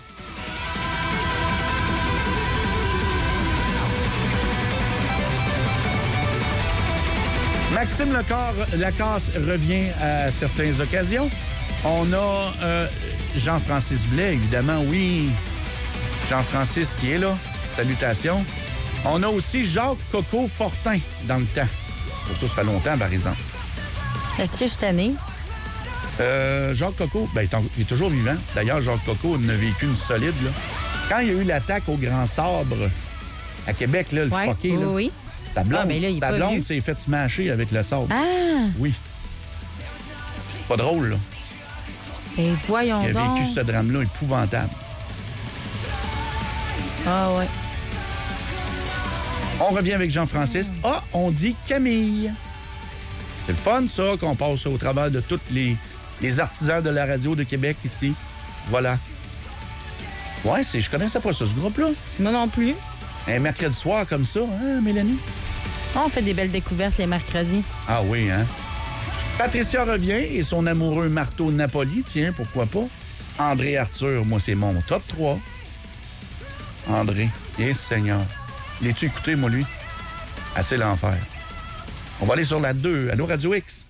Maxime Lecor- Lacasse revient à certaines occasions. On a euh, Jean-Francis Blais, évidemment, oui. Jean-Francis qui est là. Salutations. On a aussi Jacques Coco Fortin dans le temps. Pour ça, ça fait longtemps, par exemple. Est-ce que je suis tannée? Euh, Jacques Coco, ben, il est toujours vivant. D'ailleurs, Jacques Coco en a vécu une solide. Là. Quand il y a eu l'attaque au Grand Sabre à Québec, là, le ouais, fucké, oui, là, oui. sa blonde, ah, mais là, il sa blonde s'est fait smasher avec le sabre. Ah! Oui. Pas drôle, là. Et voyons il a donc. vécu ce drame-là épouvantable. Ah ouais. On revient avec Jean-Francis. Ah, on dit Camille. C'est le fun, ça, qu'on passe au travers de tous les, les artisans de la radio de Québec ici. Voilà. Ouais, c'est, je connaissais pas ça, ce groupe-là. Moi non plus. Un mercredi soir comme ça, hein, Mélanie? On fait des belles découvertes les mercredis. Ah oui, hein? Patricia revient et son amoureux Marteau Napoli, tiens, pourquoi pas? André Arthur, moi, c'est mon top trois. André, yes, Seigneur. L'as-tu écouté, moi, lui? Assez l'enfer. On va aller sur la deux. Allô, Radio X?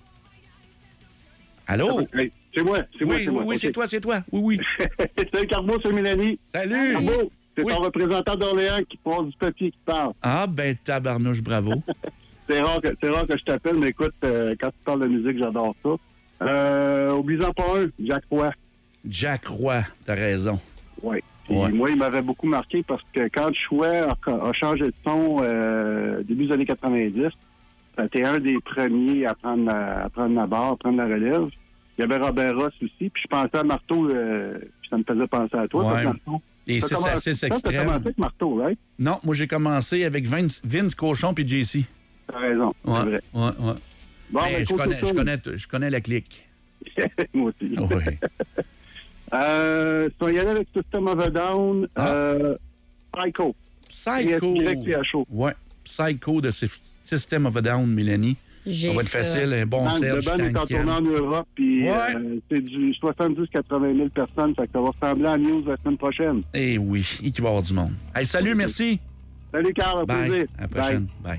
Allô? Hey, c'est moi, c'est oui, moi, c'est oui, moi. Oui, okay. c'est toi, c'est toi. Oui, oui. Salut, Carbo, c'est Mélanie. Salut. Carbo, c'est oui. ton représentant d'Orléans qui passe du papier qui parle. Ah, ben, tabarnouche, bravo. c'est, rare que, c'est rare que je t'appelle, mais écoute, euh, quand tu parles de musique, j'adore ça. Euh, Oublie-en pas un, Jack Roy. Jack Roy, t'as raison. Oui. Puis ouais. Moi, il m'avait beaucoup marqué parce que quand Chouet a, a changé de son euh, début des années quatre-vingt-dix, c'était un des premiers à prendre la, à prendre la barre, à prendre la relève. Il y avait Robert Ross aussi, puis je pensais à Marteau, euh, puis ça me faisait penser à toi. Ouais. Marteau. Les six à six extrêmes. Tu as commencé avec Marteau, right? Non, moi, j'ai commencé avec Vince, Vince Cochon puis J C. T'as raison, ouais, c'est vrai. Ouais, ouais. Bon, mais ben, je, connais, je, connais, je connais la clique. Moi aussi. Oui. euh, si on y allait avec System of a Down, Ah. euh, Psycho. Psycho. Direct et à chaud. Ouais. Psycho de System of a Down, Mélanie. J'ai Ça va être ça. facile, un bon Le Serge band est en Tankian. tournée en Europe, puis Ouais. euh, c'est du soixante-dix à quatre-vingt mille personnes, fait que ça va ressembler à News la semaine prochaine. Eh oui, il va y avoir du monde. Hey, salut, merci. Salut, Carl, à Bye. plaisir. À la prochaine. Bye.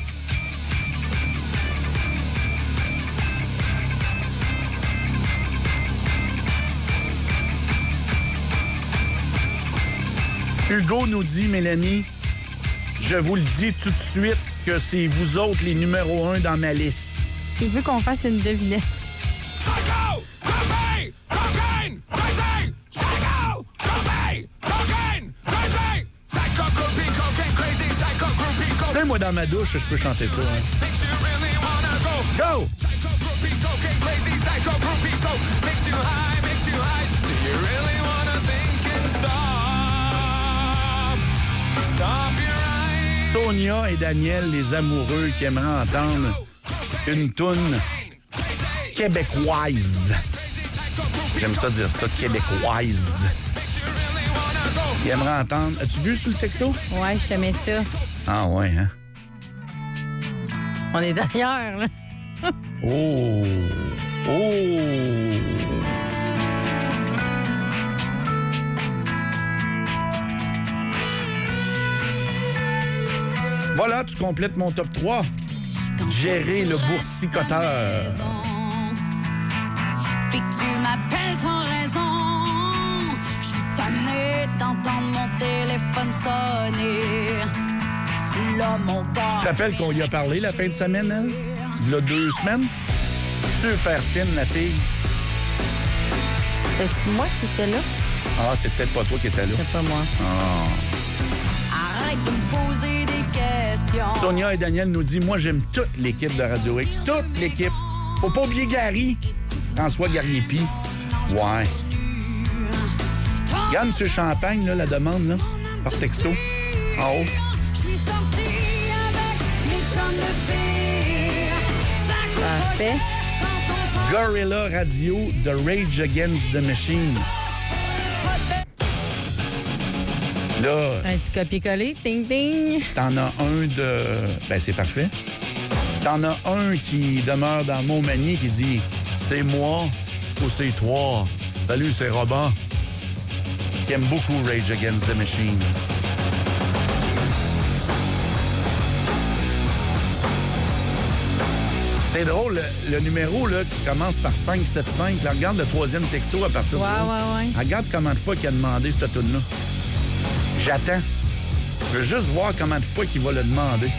Hugo nous dit, Mélanie, je vous le dis tout de suite que c'est vous autres les numéros un dans ma liste. Il veut qu'on fasse une devinette. Psycho! Cocaine! Cocaine! Crazy! Psycho! Cocaine! Cocaine! Crazy! Psycho! Groupie! Cocaine! Crazy! Psycho! Groupie! Tu sais, moi, dans ma douche, je peux chanter ça. Hein. Makes you really wanna go! Go! Psycho! Groupie! Cocaine! Crazy! Psycho! Groupie! Go! Makes you high! Makes you high! Do you really wanna think and stop? Stop your eyes! Sonia et Daniel, les amoureux qui aimeraient entendre une toune québécoise. J'aime ça dire ça, québécoise. Ils aimeraient entendre... As-tu vu sur le texto? Ouais, je te mets ça. Ah ouais, hein? On est d'ailleurs, là. Oh! Oh! Voilà, tu complètes mon top trois. Gérer le boursicoteur. Puis que tu m'appelles sans raison. Je suis tannée d'entendre mon téléphone sonner. Là, mon corps. Tu te rappelles qu'on y a parlé la fin de semaine, elle? Il y a deux semaines? Super fine, la fille. C'était-tu moi qui étais là? Ah, c'est peut-être pas toi qui étais là. C'est pas moi. Ah. Arrête de me poser des questions. Sonia et Daniel nous disent, moi, j'aime toute l'équipe de Radio X. Toute l'équipe. Faut pas oublier Gary. François Garnier-Pi. Ouais. Regarde, M. Champagne, là, la demande, là, par texto. En haut. Je suis sortie avec mes chums de filles. Ça coûte pas Parfait. cher quand on s'en Gorilla Radio, The Rage Against the Machine. Là, Un petit copier-coller. Ting, ting. t'en as un de... Ben, c'est parfait. T'en as un qui demeure dans Montmagny qui dit « C'est moi ou c'est toi? Salut, c'est Robin. » Qui aime beaucoup Rage Against the Machine. C'est drôle, le, le numéro là, qui commence par cinq sept cinq, là, regarde le troisième texto à partir Ouais, de là. ouais, ouais. Regarde combien de fois qu'il a demandé cette toune-là. J'attends. Je veux juste voir combien de fois qu'il va le demander.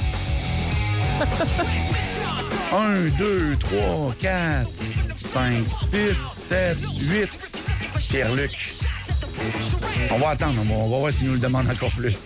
Un, deux, trois, quatre, cinq, six, sept, huit. Pierre-Luc. On va attendre, on va, on va voir s'il nous le demande encore plus.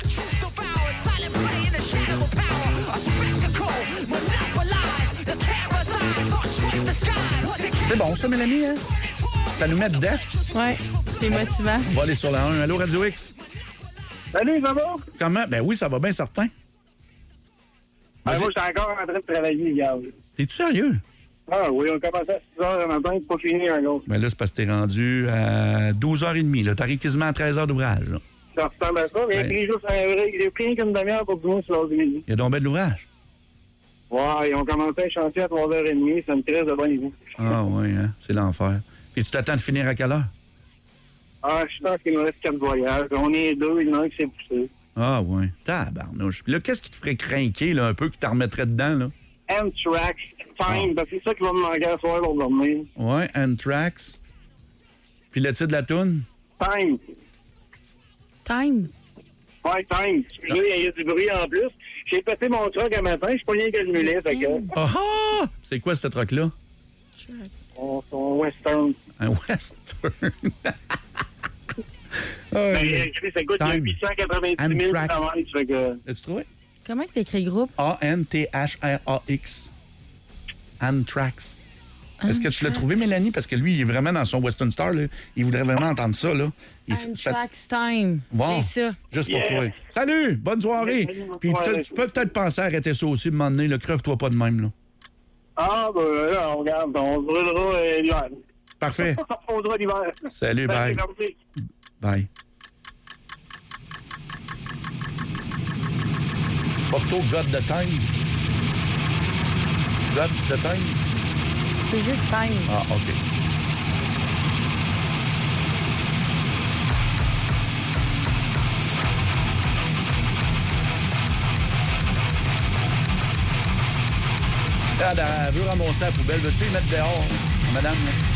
C'est bon, ça, Mélanie, hein? Ça nous met dedans. Ouais, c'est motivant. On va aller sur la un. Allô, Radio X? Salut, ça va? Comment? Ben oui, ça va bien, certain. Ah, Vas-y. moi, je suis encore en train de travailler, gars. T'es-tu sérieux? Ah oui, on commence à six heures le matin, pas fini un autre. Ben là, c'est parce que t'es rendu à douze heures trente. Là. T'arrives quasiment à treize heures d'ouvrage. Là. Ça ressemble à ça, mais Ouais. j'ai pris juste un vrai. J'ai pris qu'une demi-heure pour du monde sur l'heure du midi. Il y a donc ben de l'ouvrage. Ouais, ils ont commencé un chantier à trois heures trente, ça me tresse de bon niveau. Ah oui, hein? C'est l'enfer. Puis tu t'attends de finir à quelle heure? Ah, je pense qu'il nous reste quatre voyages. On est deux, il y en a un qui s'est poussé. Ah oui. Tabarnouche. Puis là, qu'est-ce qui te ferait craquer là, un peu, qui t'en remettrait dedans, là? Anthrax, Time, parce que c'est ça qui va me manquer à soir pour dormir. Ouais, Anthrax. Puis le titre de la toune? Time. Time. Ouais, Time. Excusez, il y a du bruit en plus. J'ai pété mon truck un matin, je suis pas rien que le mulet, fait que... Ah ah! C'est quoi ce truc-là? On, on western. Un western. Ben, écrit, ça coûte il y a Time. huit cent quatre-vingt-dix mille Anthrax. kilomètres, fait que... L'as-tu trouvé? Comment tu t'écris groupe? A N T H R A X. Anthrax. Est-ce que tu l'as trouvé, Mélanie? Parce que lui, il est vraiment dans son Western Star. Là. Il voudrait vraiment entendre ça. Là. Il s- fait- Anthrax Time. Bon, J'ai ça. juste pour Yeah. toi. Salut! Bonne soirée! Salut, bonne Puis soirée. peut- tu peux peut-être penser à arrêter ça aussi, de m'emmener. Le crève-toi pas de même. Là. Ah, ben là, on regarde, on se brûlera euh, l'hiver. Parfait. On se brûlera l'hiver. Salut, bye. Merci. Bye. Pas plutôt God the Time? God the Time? C'est juste time. Ah, OK. Elle, elle veut ramasser la poubelle. Veux-tu les mettre dehors, madame?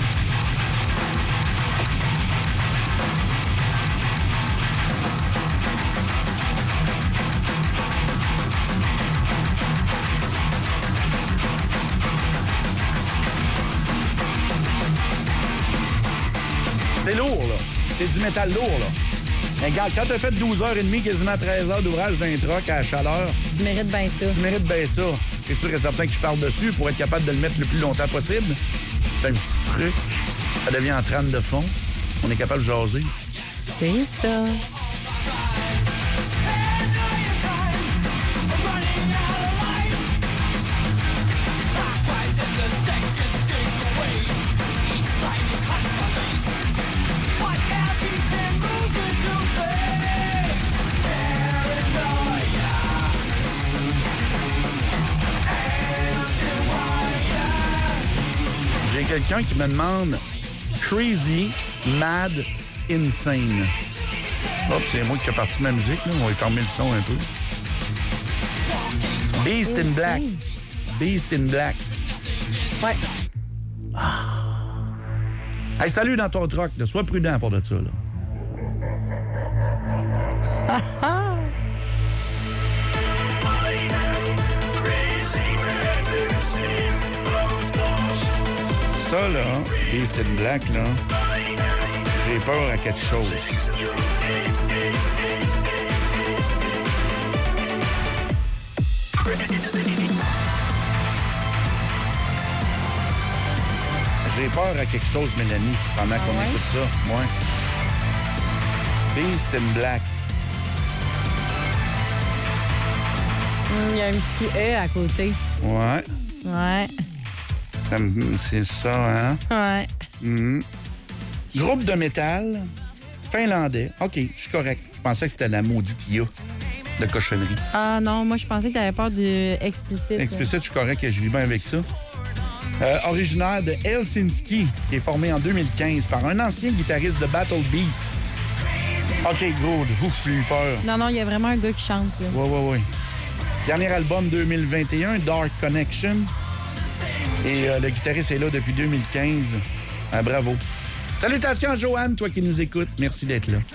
C'est lourd, là. C'est du métal lourd, là. Mais regarde, quand t'as fait douze heures trente, quasiment treize heures d'ouvrage d'un truck à la chaleur... Tu mérites bien ça. Tu mérites bien ça. C'est sûr et certain que je parle dessus pour être capable de le mettre le plus longtemps possible. C'est un petit truc. Ça devient en trame de fond. On est capable de jaser. C'est ça. J'ai quelqu'un qui me demande Crazy, Mad, Insane. Hop, c'est moi qui ai parti ma musique, là. On va fermer le son un peu. Beast in Black. Beast in Black. Ouais. Ah. Hey, salut dans ton truck, là. Sois prudent pour de ça, là. Ah ah! Ça, là, Beast in Black, là, j'ai peur à quelque chose. J'ai peur à quelque chose, Mélanie, pendant qu'on ouais? écoute ça. Moi. Beast in Black. Il mm, y a un petit E à côté. Ouais. Ouais. C'est ça, hein? Ouais. Mmh. Groupe de métal finlandais. OK, je suis correct. Je pensais que c'était la maudite I A de cochonnerie. Ah non, moi, je pensais que tu avais peur du explicite. Explicite, je suis correct et je vis bien avec ça. Euh, originaire de Helsinki, qui est formé en deux mille quinze par un ancien guitariste de Battle Beast. OK, gros, ouf, j'ai eu peur. Non, non, il y a vraiment un gars qui chante. Là. Oui, oui, oui. Dernier album deux mille vingt et un, Dark Connection. Et euh, le guitariste est là depuis deux mille quinze. Ah, bravo. Salutations à Joanne, toi qui nous écoutes. Merci d'être là.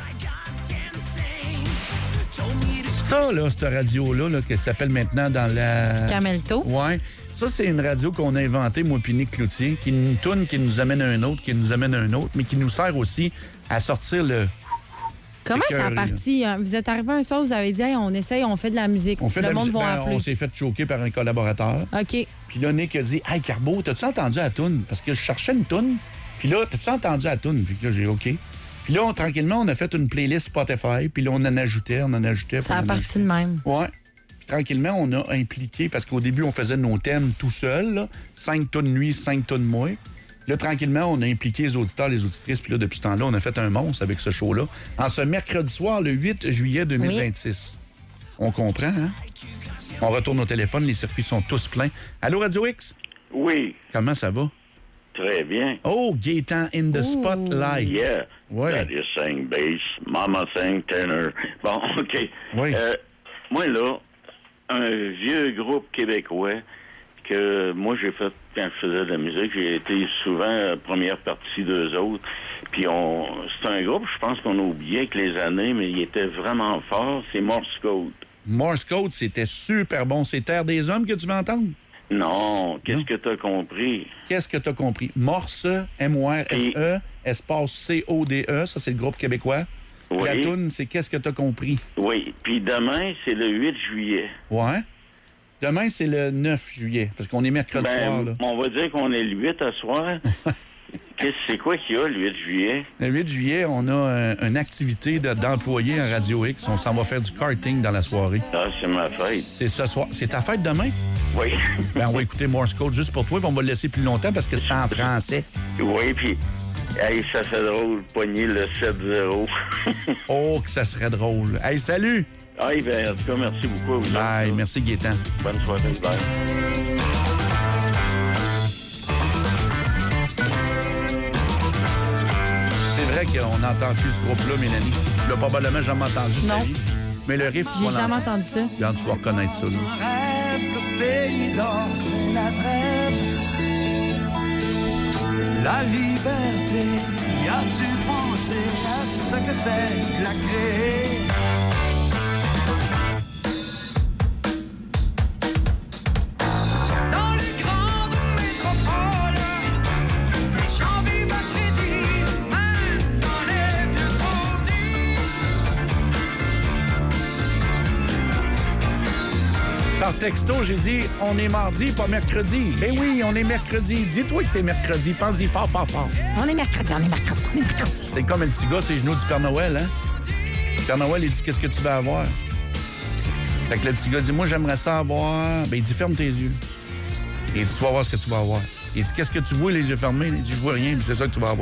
Ça, là, cette radio-là, là, qui s'appelle maintenant dans la... Camelto. Ouais. Ça, c'est une radio qu'on a inventée, moi puis Nick Cloutier, qui nous tourne, qui nous amène à un autre, qui nous amène à un autre, mais qui nous sert aussi à sortir le... Comment ça a parti? Vous êtes arrivé un soir, vous avez dit, hey, on essaye, on fait de la musique. On fait le de la monde musique. va Ben, appeler. on s'est fait choquer par un collaborateur. OK. Puis là, Nick a dit, hey, Carbo, t'as-tu entendu la toune? Parce que je cherchais une toune. Puis là, t'as-tu entendu la toune? Puis là, j'ai OK. Puis là, on, tranquillement, on a fait une playlist Spotify. Puis là, on en ajoutait, on en ajoutait. Ça a parti de même. Ouais. Puis tranquillement, on a impliqué, parce qu'au début, on faisait nos thèmes tout seul, là. Cinq tonnes nuit, cinq tonnes moi. Là, tranquillement, on a impliqué les auditeurs, les auditrices. Puis là, depuis ce temps-là, on a fait un monstre avec ce show-là. En ce mercredi soir, le huit juillet deux mille vingt-six. Oui. On comprend, hein? On retourne au téléphone, les circuits sont tous pleins. Allô, Radio X? Oui. Comment ça va? Très bien. Oh, Gaétan in the Ooh. Spotlight. Yeah. Ouais. Daddy sang bass, Mama sang tenor. Bon, OK. Oui. Euh, moi, là, un vieux groupe québécois que moi, j'ai fait quand je faisais de la musique. J'ai été souvent la première partie d'eux autres. Puis, on, c'est un groupe, je pense qu'on a oublié avec les années, mais il était vraiment fort. C'est Morse Code. Morse Code, c'était super bon. C'est Terre des Hommes que tu veux entendre? Non. Qu'est-ce que tu as compris? Qu'est-ce que tu as compris? Morse, M O R S E, espace C O D E. Ça, c'est le groupe québécois. Oui. La toune, c'est Qu'est-ce que tu as compris? Oui. Puis demain, c'est le huit juillet. Ouais. Demain, c'est le neuf juillet, parce qu'on est mercredi ben, soir. Là. On va dire qu'on est le huit à soir. Qu'est-ce, c'est quoi qu'il y a le huit juillet? Le huit juillet, on a un, une activité de, d'employés à Radio X. On s'en va faire du karting dans la soirée. Ah, c'est ma fête. C'est ce soir. C'est ta fête demain? Oui. Ben, on va écouter Morse Code juste pour toi, puis on va le laisser plus longtemps parce que c'est en français. Oui, puis, hey, ça serait drôle, pogner le sept zéro. Oh, que ça serait drôle. Hey, salut! Hey, ben, en tout cas, merci beaucoup à vous. Bye, merci Gaétan. Bonne soirée, bye. C'est vrai qu'on n'entend plus ce groupe-là, Mélanie. Tu l'as probablement jamais entendu de ta Non. vie. Mais le riff, tu J'ai vas jamais l'entendre. entendu ça. Regarde, tu vas reconnaître ça, là. Rêve, le pays d'or, c'est la trêve. La liberté, y a-tu pensé à ce que c'est la créer? Dans les grandes métropoles, les gens vivent à crédit, même dans les vieux taudis. Par texto, j'ai dit « On est mardi, pas mercredi ». Ben oui, on est mercredi. Dis-toi que t'es mercredi. Pense-y fort, fort, fort. On est mercredi, on est mercredi, on est mercredi. C'est comme un petit gars, c'est les genoux du Père Noël, hein? Le Père Noël, il dit « Qu'est-ce que tu vas avoir? » Fait que le petit gars dit « Moi, j'aimerais ça avoir... » Ben, il dit « Ferme tes yeux. » Il dit « Tu vas voir ce que tu vas avoir. » Il dit « Qu'est-ce que tu vois, les yeux fermés? » Il dit « Je vois rien, mais c'est ça que tu vas avoir. »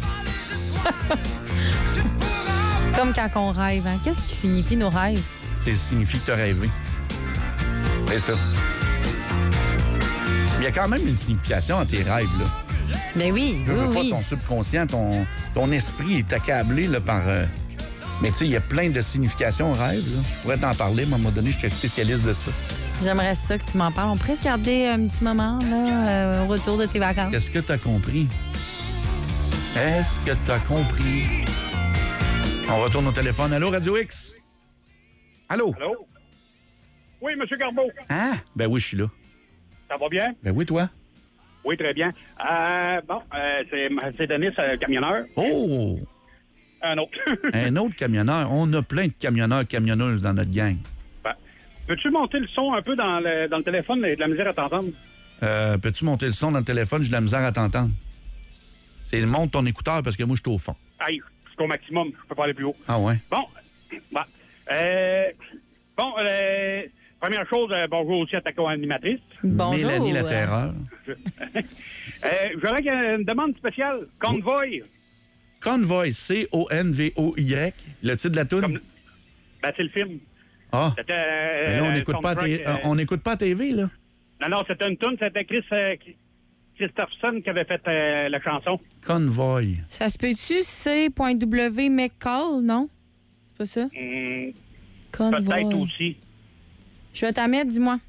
Comme quand on rêve, hein? Qu'est-ce qui signifie nos rêves? Ça signifie que t'as rêvé. C'est ça. Il y a quand même une signification dans tes rêves, là. Ben oui, Je oui, veux pas oui. ton subconscient, ton, ton esprit est accablé là, par... euh, Mais tu sais, il y a plein de significations aux rêves. Là. Je pourrais t'en parler, mais à un moment donné, je suis spécialiste de ça. J'aimerais ça que tu m'en parles. On pourrait se garder un petit moment là, euh, au retour de tes vacances. Est-ce que t'as compris? Est-ce que t'as compris? On retourne au téléphone. Allô, Radio X? Allô? Allô? Oui, M. Garbeau. Hein? Ben oui, je suis là. Ça va bien? Ben oui, toi? Oui, très bien. Euh, bon, euh, c'est, c'est Denis, euh, camionneur. Oh! Un autre. Un autre camionneur. On a plein de camionneurs, camionneuses dans notre gang. Ben, peux-tu monter le son un peu dans le, dans le téléphone? Il y a de la misère à t'entendre. Euh, peux-tu monter le son dans le téléphone? J'ai de la misère à t'entendre. C'est monte ton écouteur parce que moi, je suis au fond. Aïe, c'est au maximum. Je peux pas aller plus haut. Ah ouais? Bon. Bon. Euh, bon, euh, première chose, euh, bonjour aussi à ta co-animatrice. Bonjour. Mélanie la Terreur. euh, j'aurais une demande spéciale. Convoy. Convoy, C O N V O Y, le titre de la toune? Comme... Ben, c'est le film. Ah! C'était, euh, Ben là, on n'écoute pas, à soundtrack, t- euh, on n'écoute pas à T V, là? Non, non, c'était une tune, c'était Chris euh, Christopherson qui avait fait euh, la chanson. Convoy. Ça se peut-tu C W McCall, non? C'est pas ça? Hmm, Convoy. peut-être aussi. Je vais t'en mettre, dis-moi.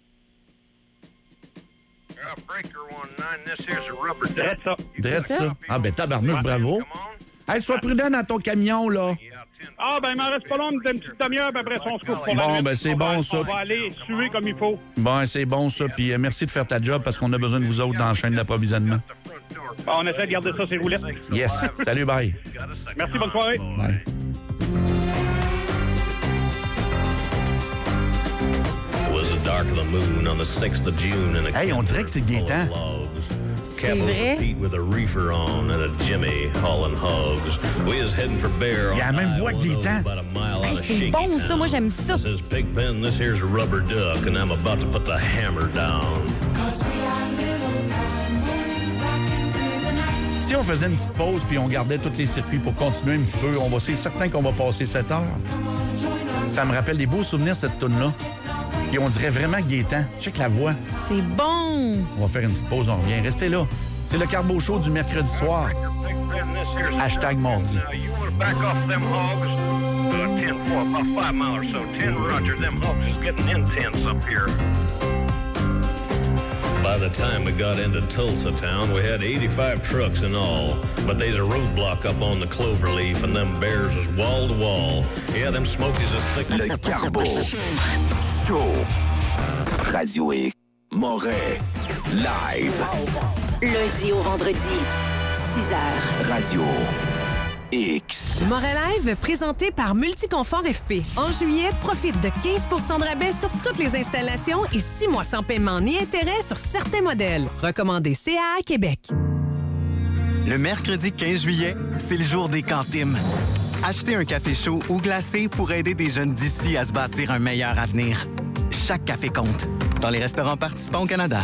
Drette ça. Drette ça. Ah, ben tabarnouche, bravo. Hey, sois prudent dans ton camion, là. Ah, ben, il m'en reste pas long, une petite demi-heure, puis après ça, on se couche pour la Bon, nuit. ben, c'est On va- bon, ça. On va aller suer comme il faut. Bon, c'est bon, ça. Puis euh, merci de faire ta job parce qu'on a besoin de vous autres dans la chaîne d'approvisionnement. Bon, on essaie de garder ça, ces roulettes. Yes. Salut, bye. Merci, bonne soirée. Bye. Hey, on dirait que c'est Gaétan. C'est vrai? Il a la même voix que Gaétan. Hey, c'est bon, ça. Moi, j'aime ça. Si on faisait une petite pause puis on gardait tous les circuits pour continuer un petit peu, on va c'est certain qu'on va passer sept heures. Ça me rappelle des beaux souvenirs, cette toune-là. Et on dirait vraiment Gaétan. Check la voix. C'est bon. On va faire une petite pause, on revient. Restez là. C'est le Carbo Show du mercredi soir. Hashtag mardi. Back off them hogs. Uh, ten four, about five miles or so. ten Roger, them hogs is getting intense up here. By the time we got into Tulsa town, we had eighty-five trucks in all. But there's a roadblock up on the Cloverleaf, and them bears was wall to wall. Yeah, them Smokies is thick. Le Carbo Show. Radio X. Moret. Live. Lundi au vendredi, six heures. Radio X. Moret Live, présenté par Multiconfort F P. En juillet, profite de quinze pour cent de rabais sur toutes les installations et six mois sans paiement ni intérêt sur certains modèles. Recommandé C A A Québec. Le mercredi quinze juillet, c'est le jour des cantines. Achetez un café chaud ou glacé pour aider des jeunes d'ici à se bâtir un meilleur avenir. Chaque café compte. dans les restaurants participants au Canada.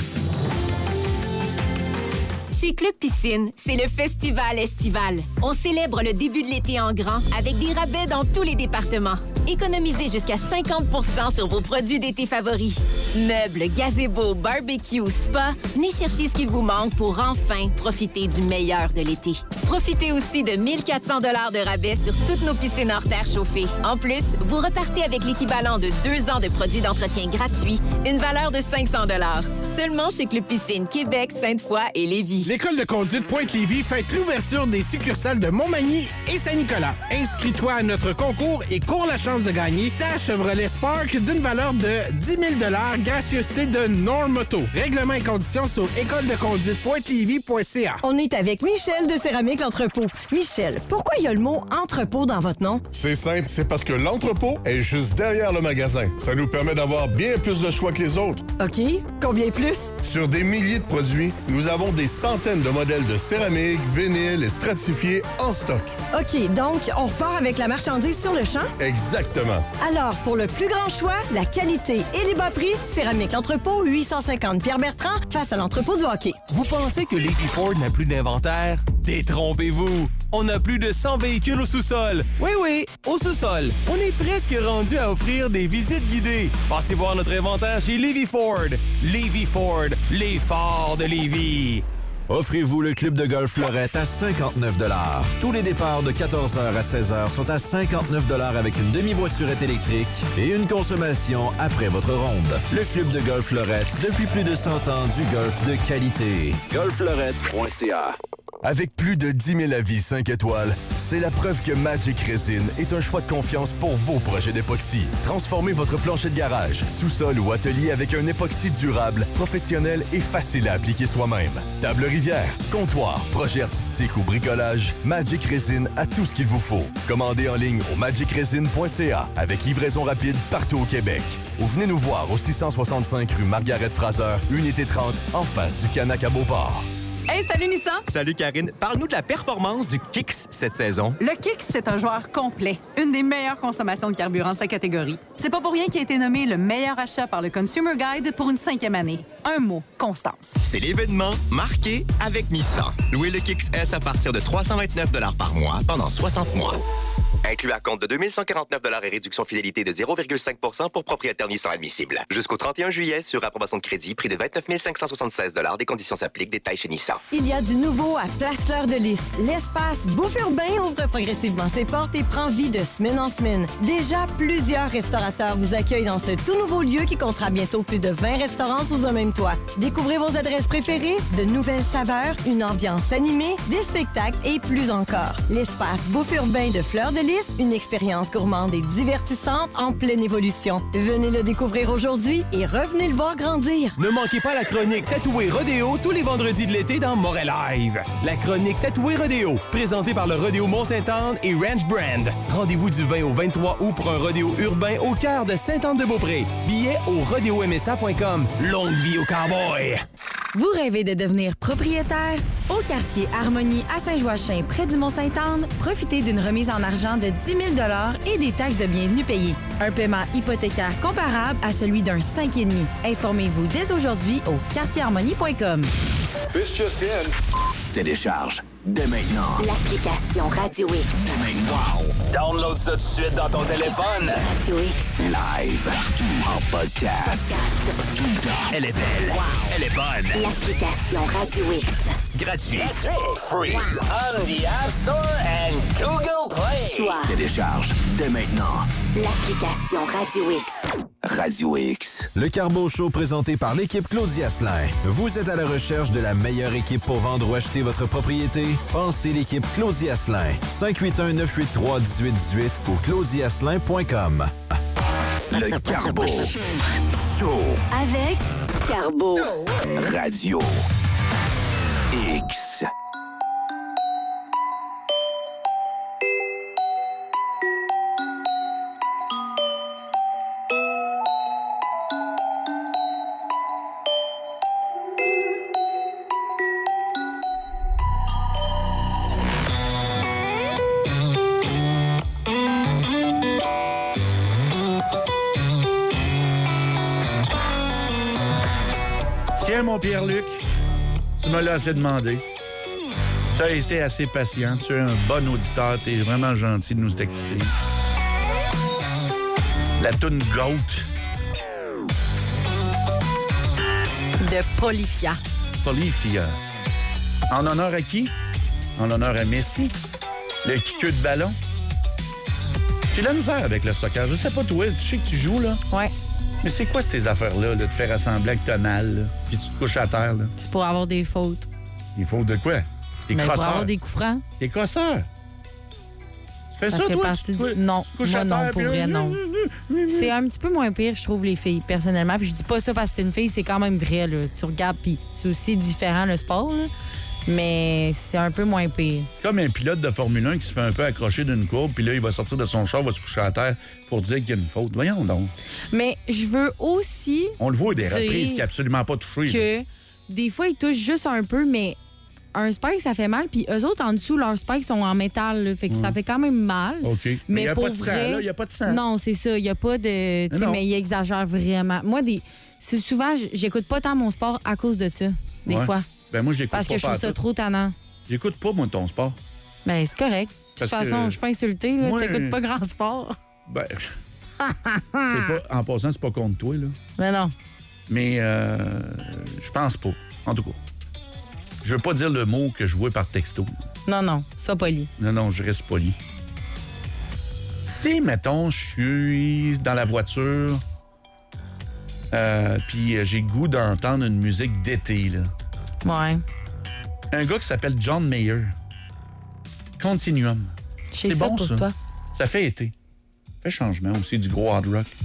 Chez Club Piscine, c'est le festival estival. On célèbre le début de l'été en grand avec des rabais dans tous les départements. Économisez jusqu'à cinquante pour cent sur vos produits d'été favoris. Meubles, gazebo, barbecue, spa, venez chercher ce qui vous manque pour enfin profiter du meilleur de l'été. Profitez aussi de mille quatre cents dollars de rabais sur toutes nos piscines hors terre chauffées. En plus, vous repartez avec l'équivalent de deux ans de produits d'entretien gratuits, une valeur de cinq cents dollars. Seulement chez Club Piscine Québec, Sainte-Foy et Lévis. L'École de conduite Pointe-Lévis fête l'ouverture des succursales de Montmagny et Saint-Nicolas. Inscris-toi à notre concours et cours la chance de gagner ta Chevrolet Spark d'une valeur de dix mille dollars, gracieuseté de Normoto. Règlements et conditions sur école de conduite pointe lévis point c a. On est avec Michel de Céramique L'Entrepôt. Michel, pourquoi il y a le mot entrepôt dans votre nom? C'est simple, c'est parce que l'entrepôt est juste derrière le magasin. Ça nous permet d'avoir bien plus de choix que les autres. OK. Combien plus? Sur des milliers de produits, nous avons des centaines de modèles de céramique, vinyle et stratifiés en stock. OK, donc on repart avec la marchandise sur le champ? Exactement. Alors, pour le plus grand choix, la qualité et les bas prix, Céramique L'Entrepôt, huit cent cinquante Pierre-Bertrand, face à l'entrepôt du hockey. Vous pensez que Lévis Ford n'a plus d'inventaire? Détrompez-vous! On a plus de cent véhicules au sous-sol. Oui, oui, au sous-sol. On est presque rendu à offrir des visites guidées. Passez voir notre inventaire chez Lévis Ford. Lévis Ford, les forts de Lévis. Offrez-vous le club de golf Fleurette à cinquante-neuf dollars. Tous les départs de quatorze heures à seize heures sont à cinquante-neuf dollars avec une demi-voiturette électrique et une consommation après votre ronde. Le club de golf Fleurette, depuis plus de cent ans, du golf de qualité. golf fleurette point c a. Avec plus de dix mille avis cinq étoiles, c'est la preuve que Magic Resin est un choix de confiance pour vos projets d'époxy. Transformez votre plancher de garage, sous-sol ou atelier avec un époxy durable, professionnel et facile à appliquer soi-même. Table rivière, comptoir, projet artistique ou bricolage, Magic Resin a tout ce qu'il vous faut. Commandez en ligne au magic resin point c a avec livraison rapide partout au Québec. Ou venez nous voir au six cent soixante-cinq rue Margaret-Fraser, unité trente, en face du Canac à Beauport. Hey, salut Nissan! Salut Karine, parle-nous de la performance du Kicks cette saison. Le Kicks, c'est un joueur complet, une des meilleures consommations de carburant de sa catégorie. C'est pas pour rien qu'il a été nommé le meilleur achat par le Consumer Guide pour une cinquième année. Un mot, constance. C'est l'événement marqué avec Nissan. Louez le Kicks S à partir de trois cent vingt-neuf dollars par mois pendant soixante mois. Inclus à compte de deux mille cent quarante-neuf dollars et réduction fidélité de zéro virgule cinq pour cent pour propriétaires Nissan admissibles. Jusqu'au trente et un juillet, sur approbation de crédit, prix de vingt-neuf mille cinq cent soixante-seize dollars. Des conditions s'appliquent. Détails chez Nissan. Il y a du nouveau à Place Fleur de Lys. L'espace Bouffe Urbain ouvre progressivement ses portes et prend vie de semaine en semaine. Déjà, plusieurs restaurateurs vous accueillent dans ce tout nouveau lieu qui comptera bientôt plus de vingt restaurants sous un même toit. Découvrez vos adresses préférées, de nouvelles saveurs, une ambiance animée, des spectacles et plus encore. L'espace Bouffe Urbain de Fleur de Lys, une expérience gourmande et divertissante en pleine évolution. Venez le découvrir aujourd'hui et revenez le voir grandir. Ne manquez pas la chronique Tatoué Rodéo tous les vendredis de l'été dans Montréal Live. La chronique Tatoué Rodéo, présentée par le Rodéo Mont-Sainte-Anne et Ranch Brand. Rendez-vous du vingt au vingt-trois août pour un rodéo urbain au cœur de Sainte-Anne-de-Beaupré. Billets au rodéo m s a point com. Longue vie au cowboy! Vous rêvez de devenir propriétaire? Au quartier Harmonie à Saint-Joachim, près du Mont-Sainte-Anne, profitez d'une remise en argent de dix mille dollars et des taxes de bienvenue payées. Un paiement hypothécaire comparable à celui d'un cinq virgule cinq. Informez-vous dès aujourd'hui au quartier harmonie point com. This just in. Télécharge dès maintenant l'application Radio X. Wow! Download ça tout de suite dans ton téléphone. Radio X. Live. En podcast. podcast. Elle est belle. Wow. Elle est bonne. L'application Radio X. Gratuit. Free. On the App Store and Google Play. Choix. Télécharge dès maintenant l'application Radio X. Radio X. Le Carbo Show présenté par l'équipe Claudia Asselin. Vous êtes à la recherche de la meilleure équipe pour vendre ou acheter votre propriété? Pensez l'équipe Claudia Asselin. cinq huit un neuf huit trois un huit un huit ou claudia asselin point com. Le Carbo Show. Avec Carbo. Radio X. Tiens, mon Pierre-Luc, tu me l'as assez demandé. Tu as été assez patient. Tu es un bon auditeur. Tu es vraiment gentil de nous texter. La toune Goat. De Polyphia. Polyphia. En honneur à qui? En honneur à Messi. Le kickeux de ballon. J'ai de la misère avec le soccer. Je sais pas, toi, tu sais que tu joues, là? Ouais. Mais c'est quoi ces affaires-là, là, de faire assembler que t'as mal, là, puis tu te couches à terre, là? C'est pour avoir des fautes. Des fautes de quoi? Des Mais crosseurs. pour avoir des coups francs. Des crosseurs. Tu fais ça, Ça fait toi? partie tu, du... Non, couches moi à non, terre, pour puis- vrai, non. C'est un petit peu moins pire, je trouve, les filles, personnellement. Puis je dis pas ça parce que c'est une fille, c'est quand même vrai, là. Tu regardes, puis c'est aussi différent, le sport, là. Mais c'est un peu moins pire. C'est comme un pilote de Formule un qui se fait un peu accrocher d'une courbe, puis là, il va sortir de son char, va se coucher à terre pour dire qu'il y a une faute. Voyons donc. Mais je veux aussi... On le voit des dire reprises qui n'est absolument pas touché. là. que des fois, ils touchent juste un peu, mais un spike, ça fait mal. Puis eux autres, en dessous, leurs spikes sont en métal. Là, fait que ça Mm. fait quand même mal. OK. Mais il n'y a pour pas de sang, vrai, là. Il n'y a pas de sang. Non, c'est ça. Il n'y a pas de... tu sais, Non. mais ils exagèrent vraiment. Moi, des, c'est souvent, j- j'écoute pas tant mon sport à cause de ça, des Ouais. fois. Ben moi, je l'écoute Parce pas que je trouve ça pantoute. trop tannant. J'écoute pas, moi, ton sport. Ben, c'est correct. De toute Parce façon, que- je suis pas insultée. Moi- Tu n'écoutes pas grand sport. Ben, c'est pas, en passant, c'est pas contre toi, là. Mais non. Mais euh, je pense pas. En tout cas, je veux pas dire le mot que je vois par texto. Non, non. Sois poli. Non, non, je reste poli. Si, mettons, je suis dans la voiture, euh, puis j'ai le goût d'entendre une musique d'été, là. Ouais. Un gars qui s'appelle John Mayer. Continuum. Je sais C'est ça bon, pour ça. toi. Ça fait été. Ça fait changement aussi du gros hard rock.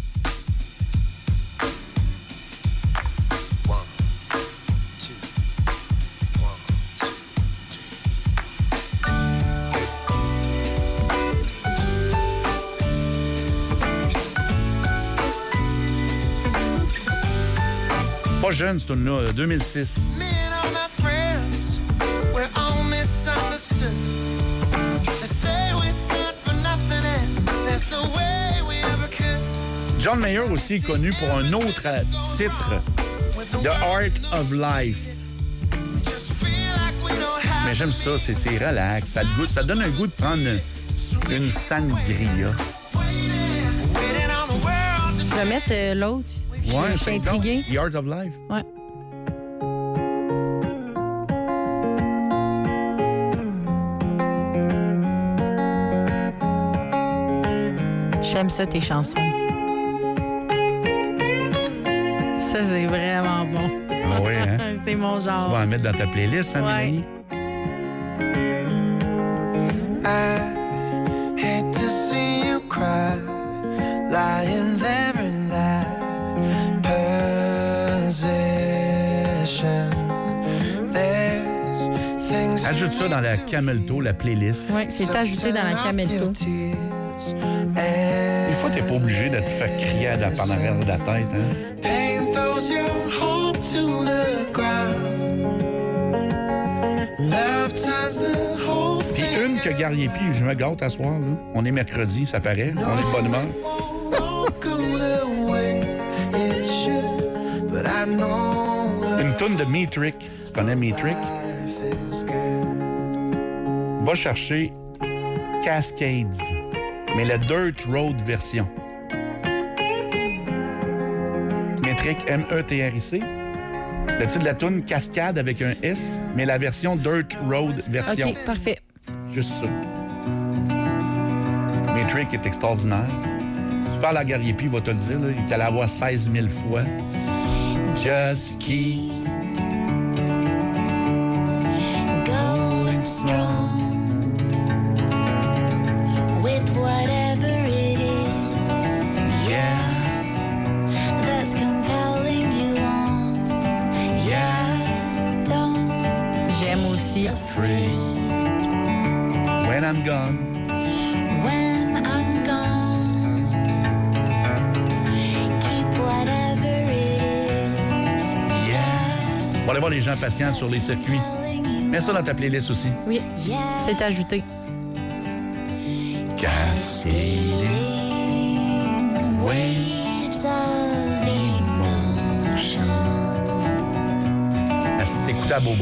Pas jeune, ce tune-là, deux mille six. Me and all my friends, we're all misunderstood. They say we stand for nothing and there's no way we ever could. John Mayer aussi est connu pour un autre euh, titre, The Art of Life. Mais j'aime ça, c'est c'est relax, ça, a le goût, ça donne un goût de prendre une, une sangria. Tu vas mettre euh, l'autre. Je Ouais, je suis c'est donc intriguée. The Art of Life. Ouais. J'aime ça, tes chansons. Ça, c'est vraiment bon. Ah ouais, hein? C'est mon Tu genre. vas en mettre dans ta playlist, hein, Ouais. Mélanie? I hate to see you cry, lying there in that position. There's things Ajoute ça dans la Camelto, la playlist. Oui, c'est ajouté dans la Camelto. Des fois, t'es pas obligé de te faire crier à la par arrière de la tête, hein? pain throws your heart to the ground. Love turns the whole Puis une que Guerrier Puis, je me gâte à soir, là. On est mercredi, ça paraît. On est de bonne humeur. won't go the way it should, but I know Une toune de Metric. Tu connais Metric? Va chercher Cascades, mais la Dirt Road version. Metric, M E T R I C. Le titre de la toune, Cascade avec un S, mais la version Dirt Road version. OK, parfait. Juste ça. Metric est extraordinaire. Super la Guerrier Puis, va te le dire, là. Il est allé la voir seize mille fois. Just keep going strong with whatever it is. Yeah, that's compelling you on. Yeah, don't J'aime aussi. free. When I'm gone. when I'm gone. Keep whatever it is. Yeah, On va aller voir les gens patients sur les circuits. Mets ça dans ta playlist aussi. Oui, c'est ajouté. Cascading waves of emotion. t'écouter à Beaubien.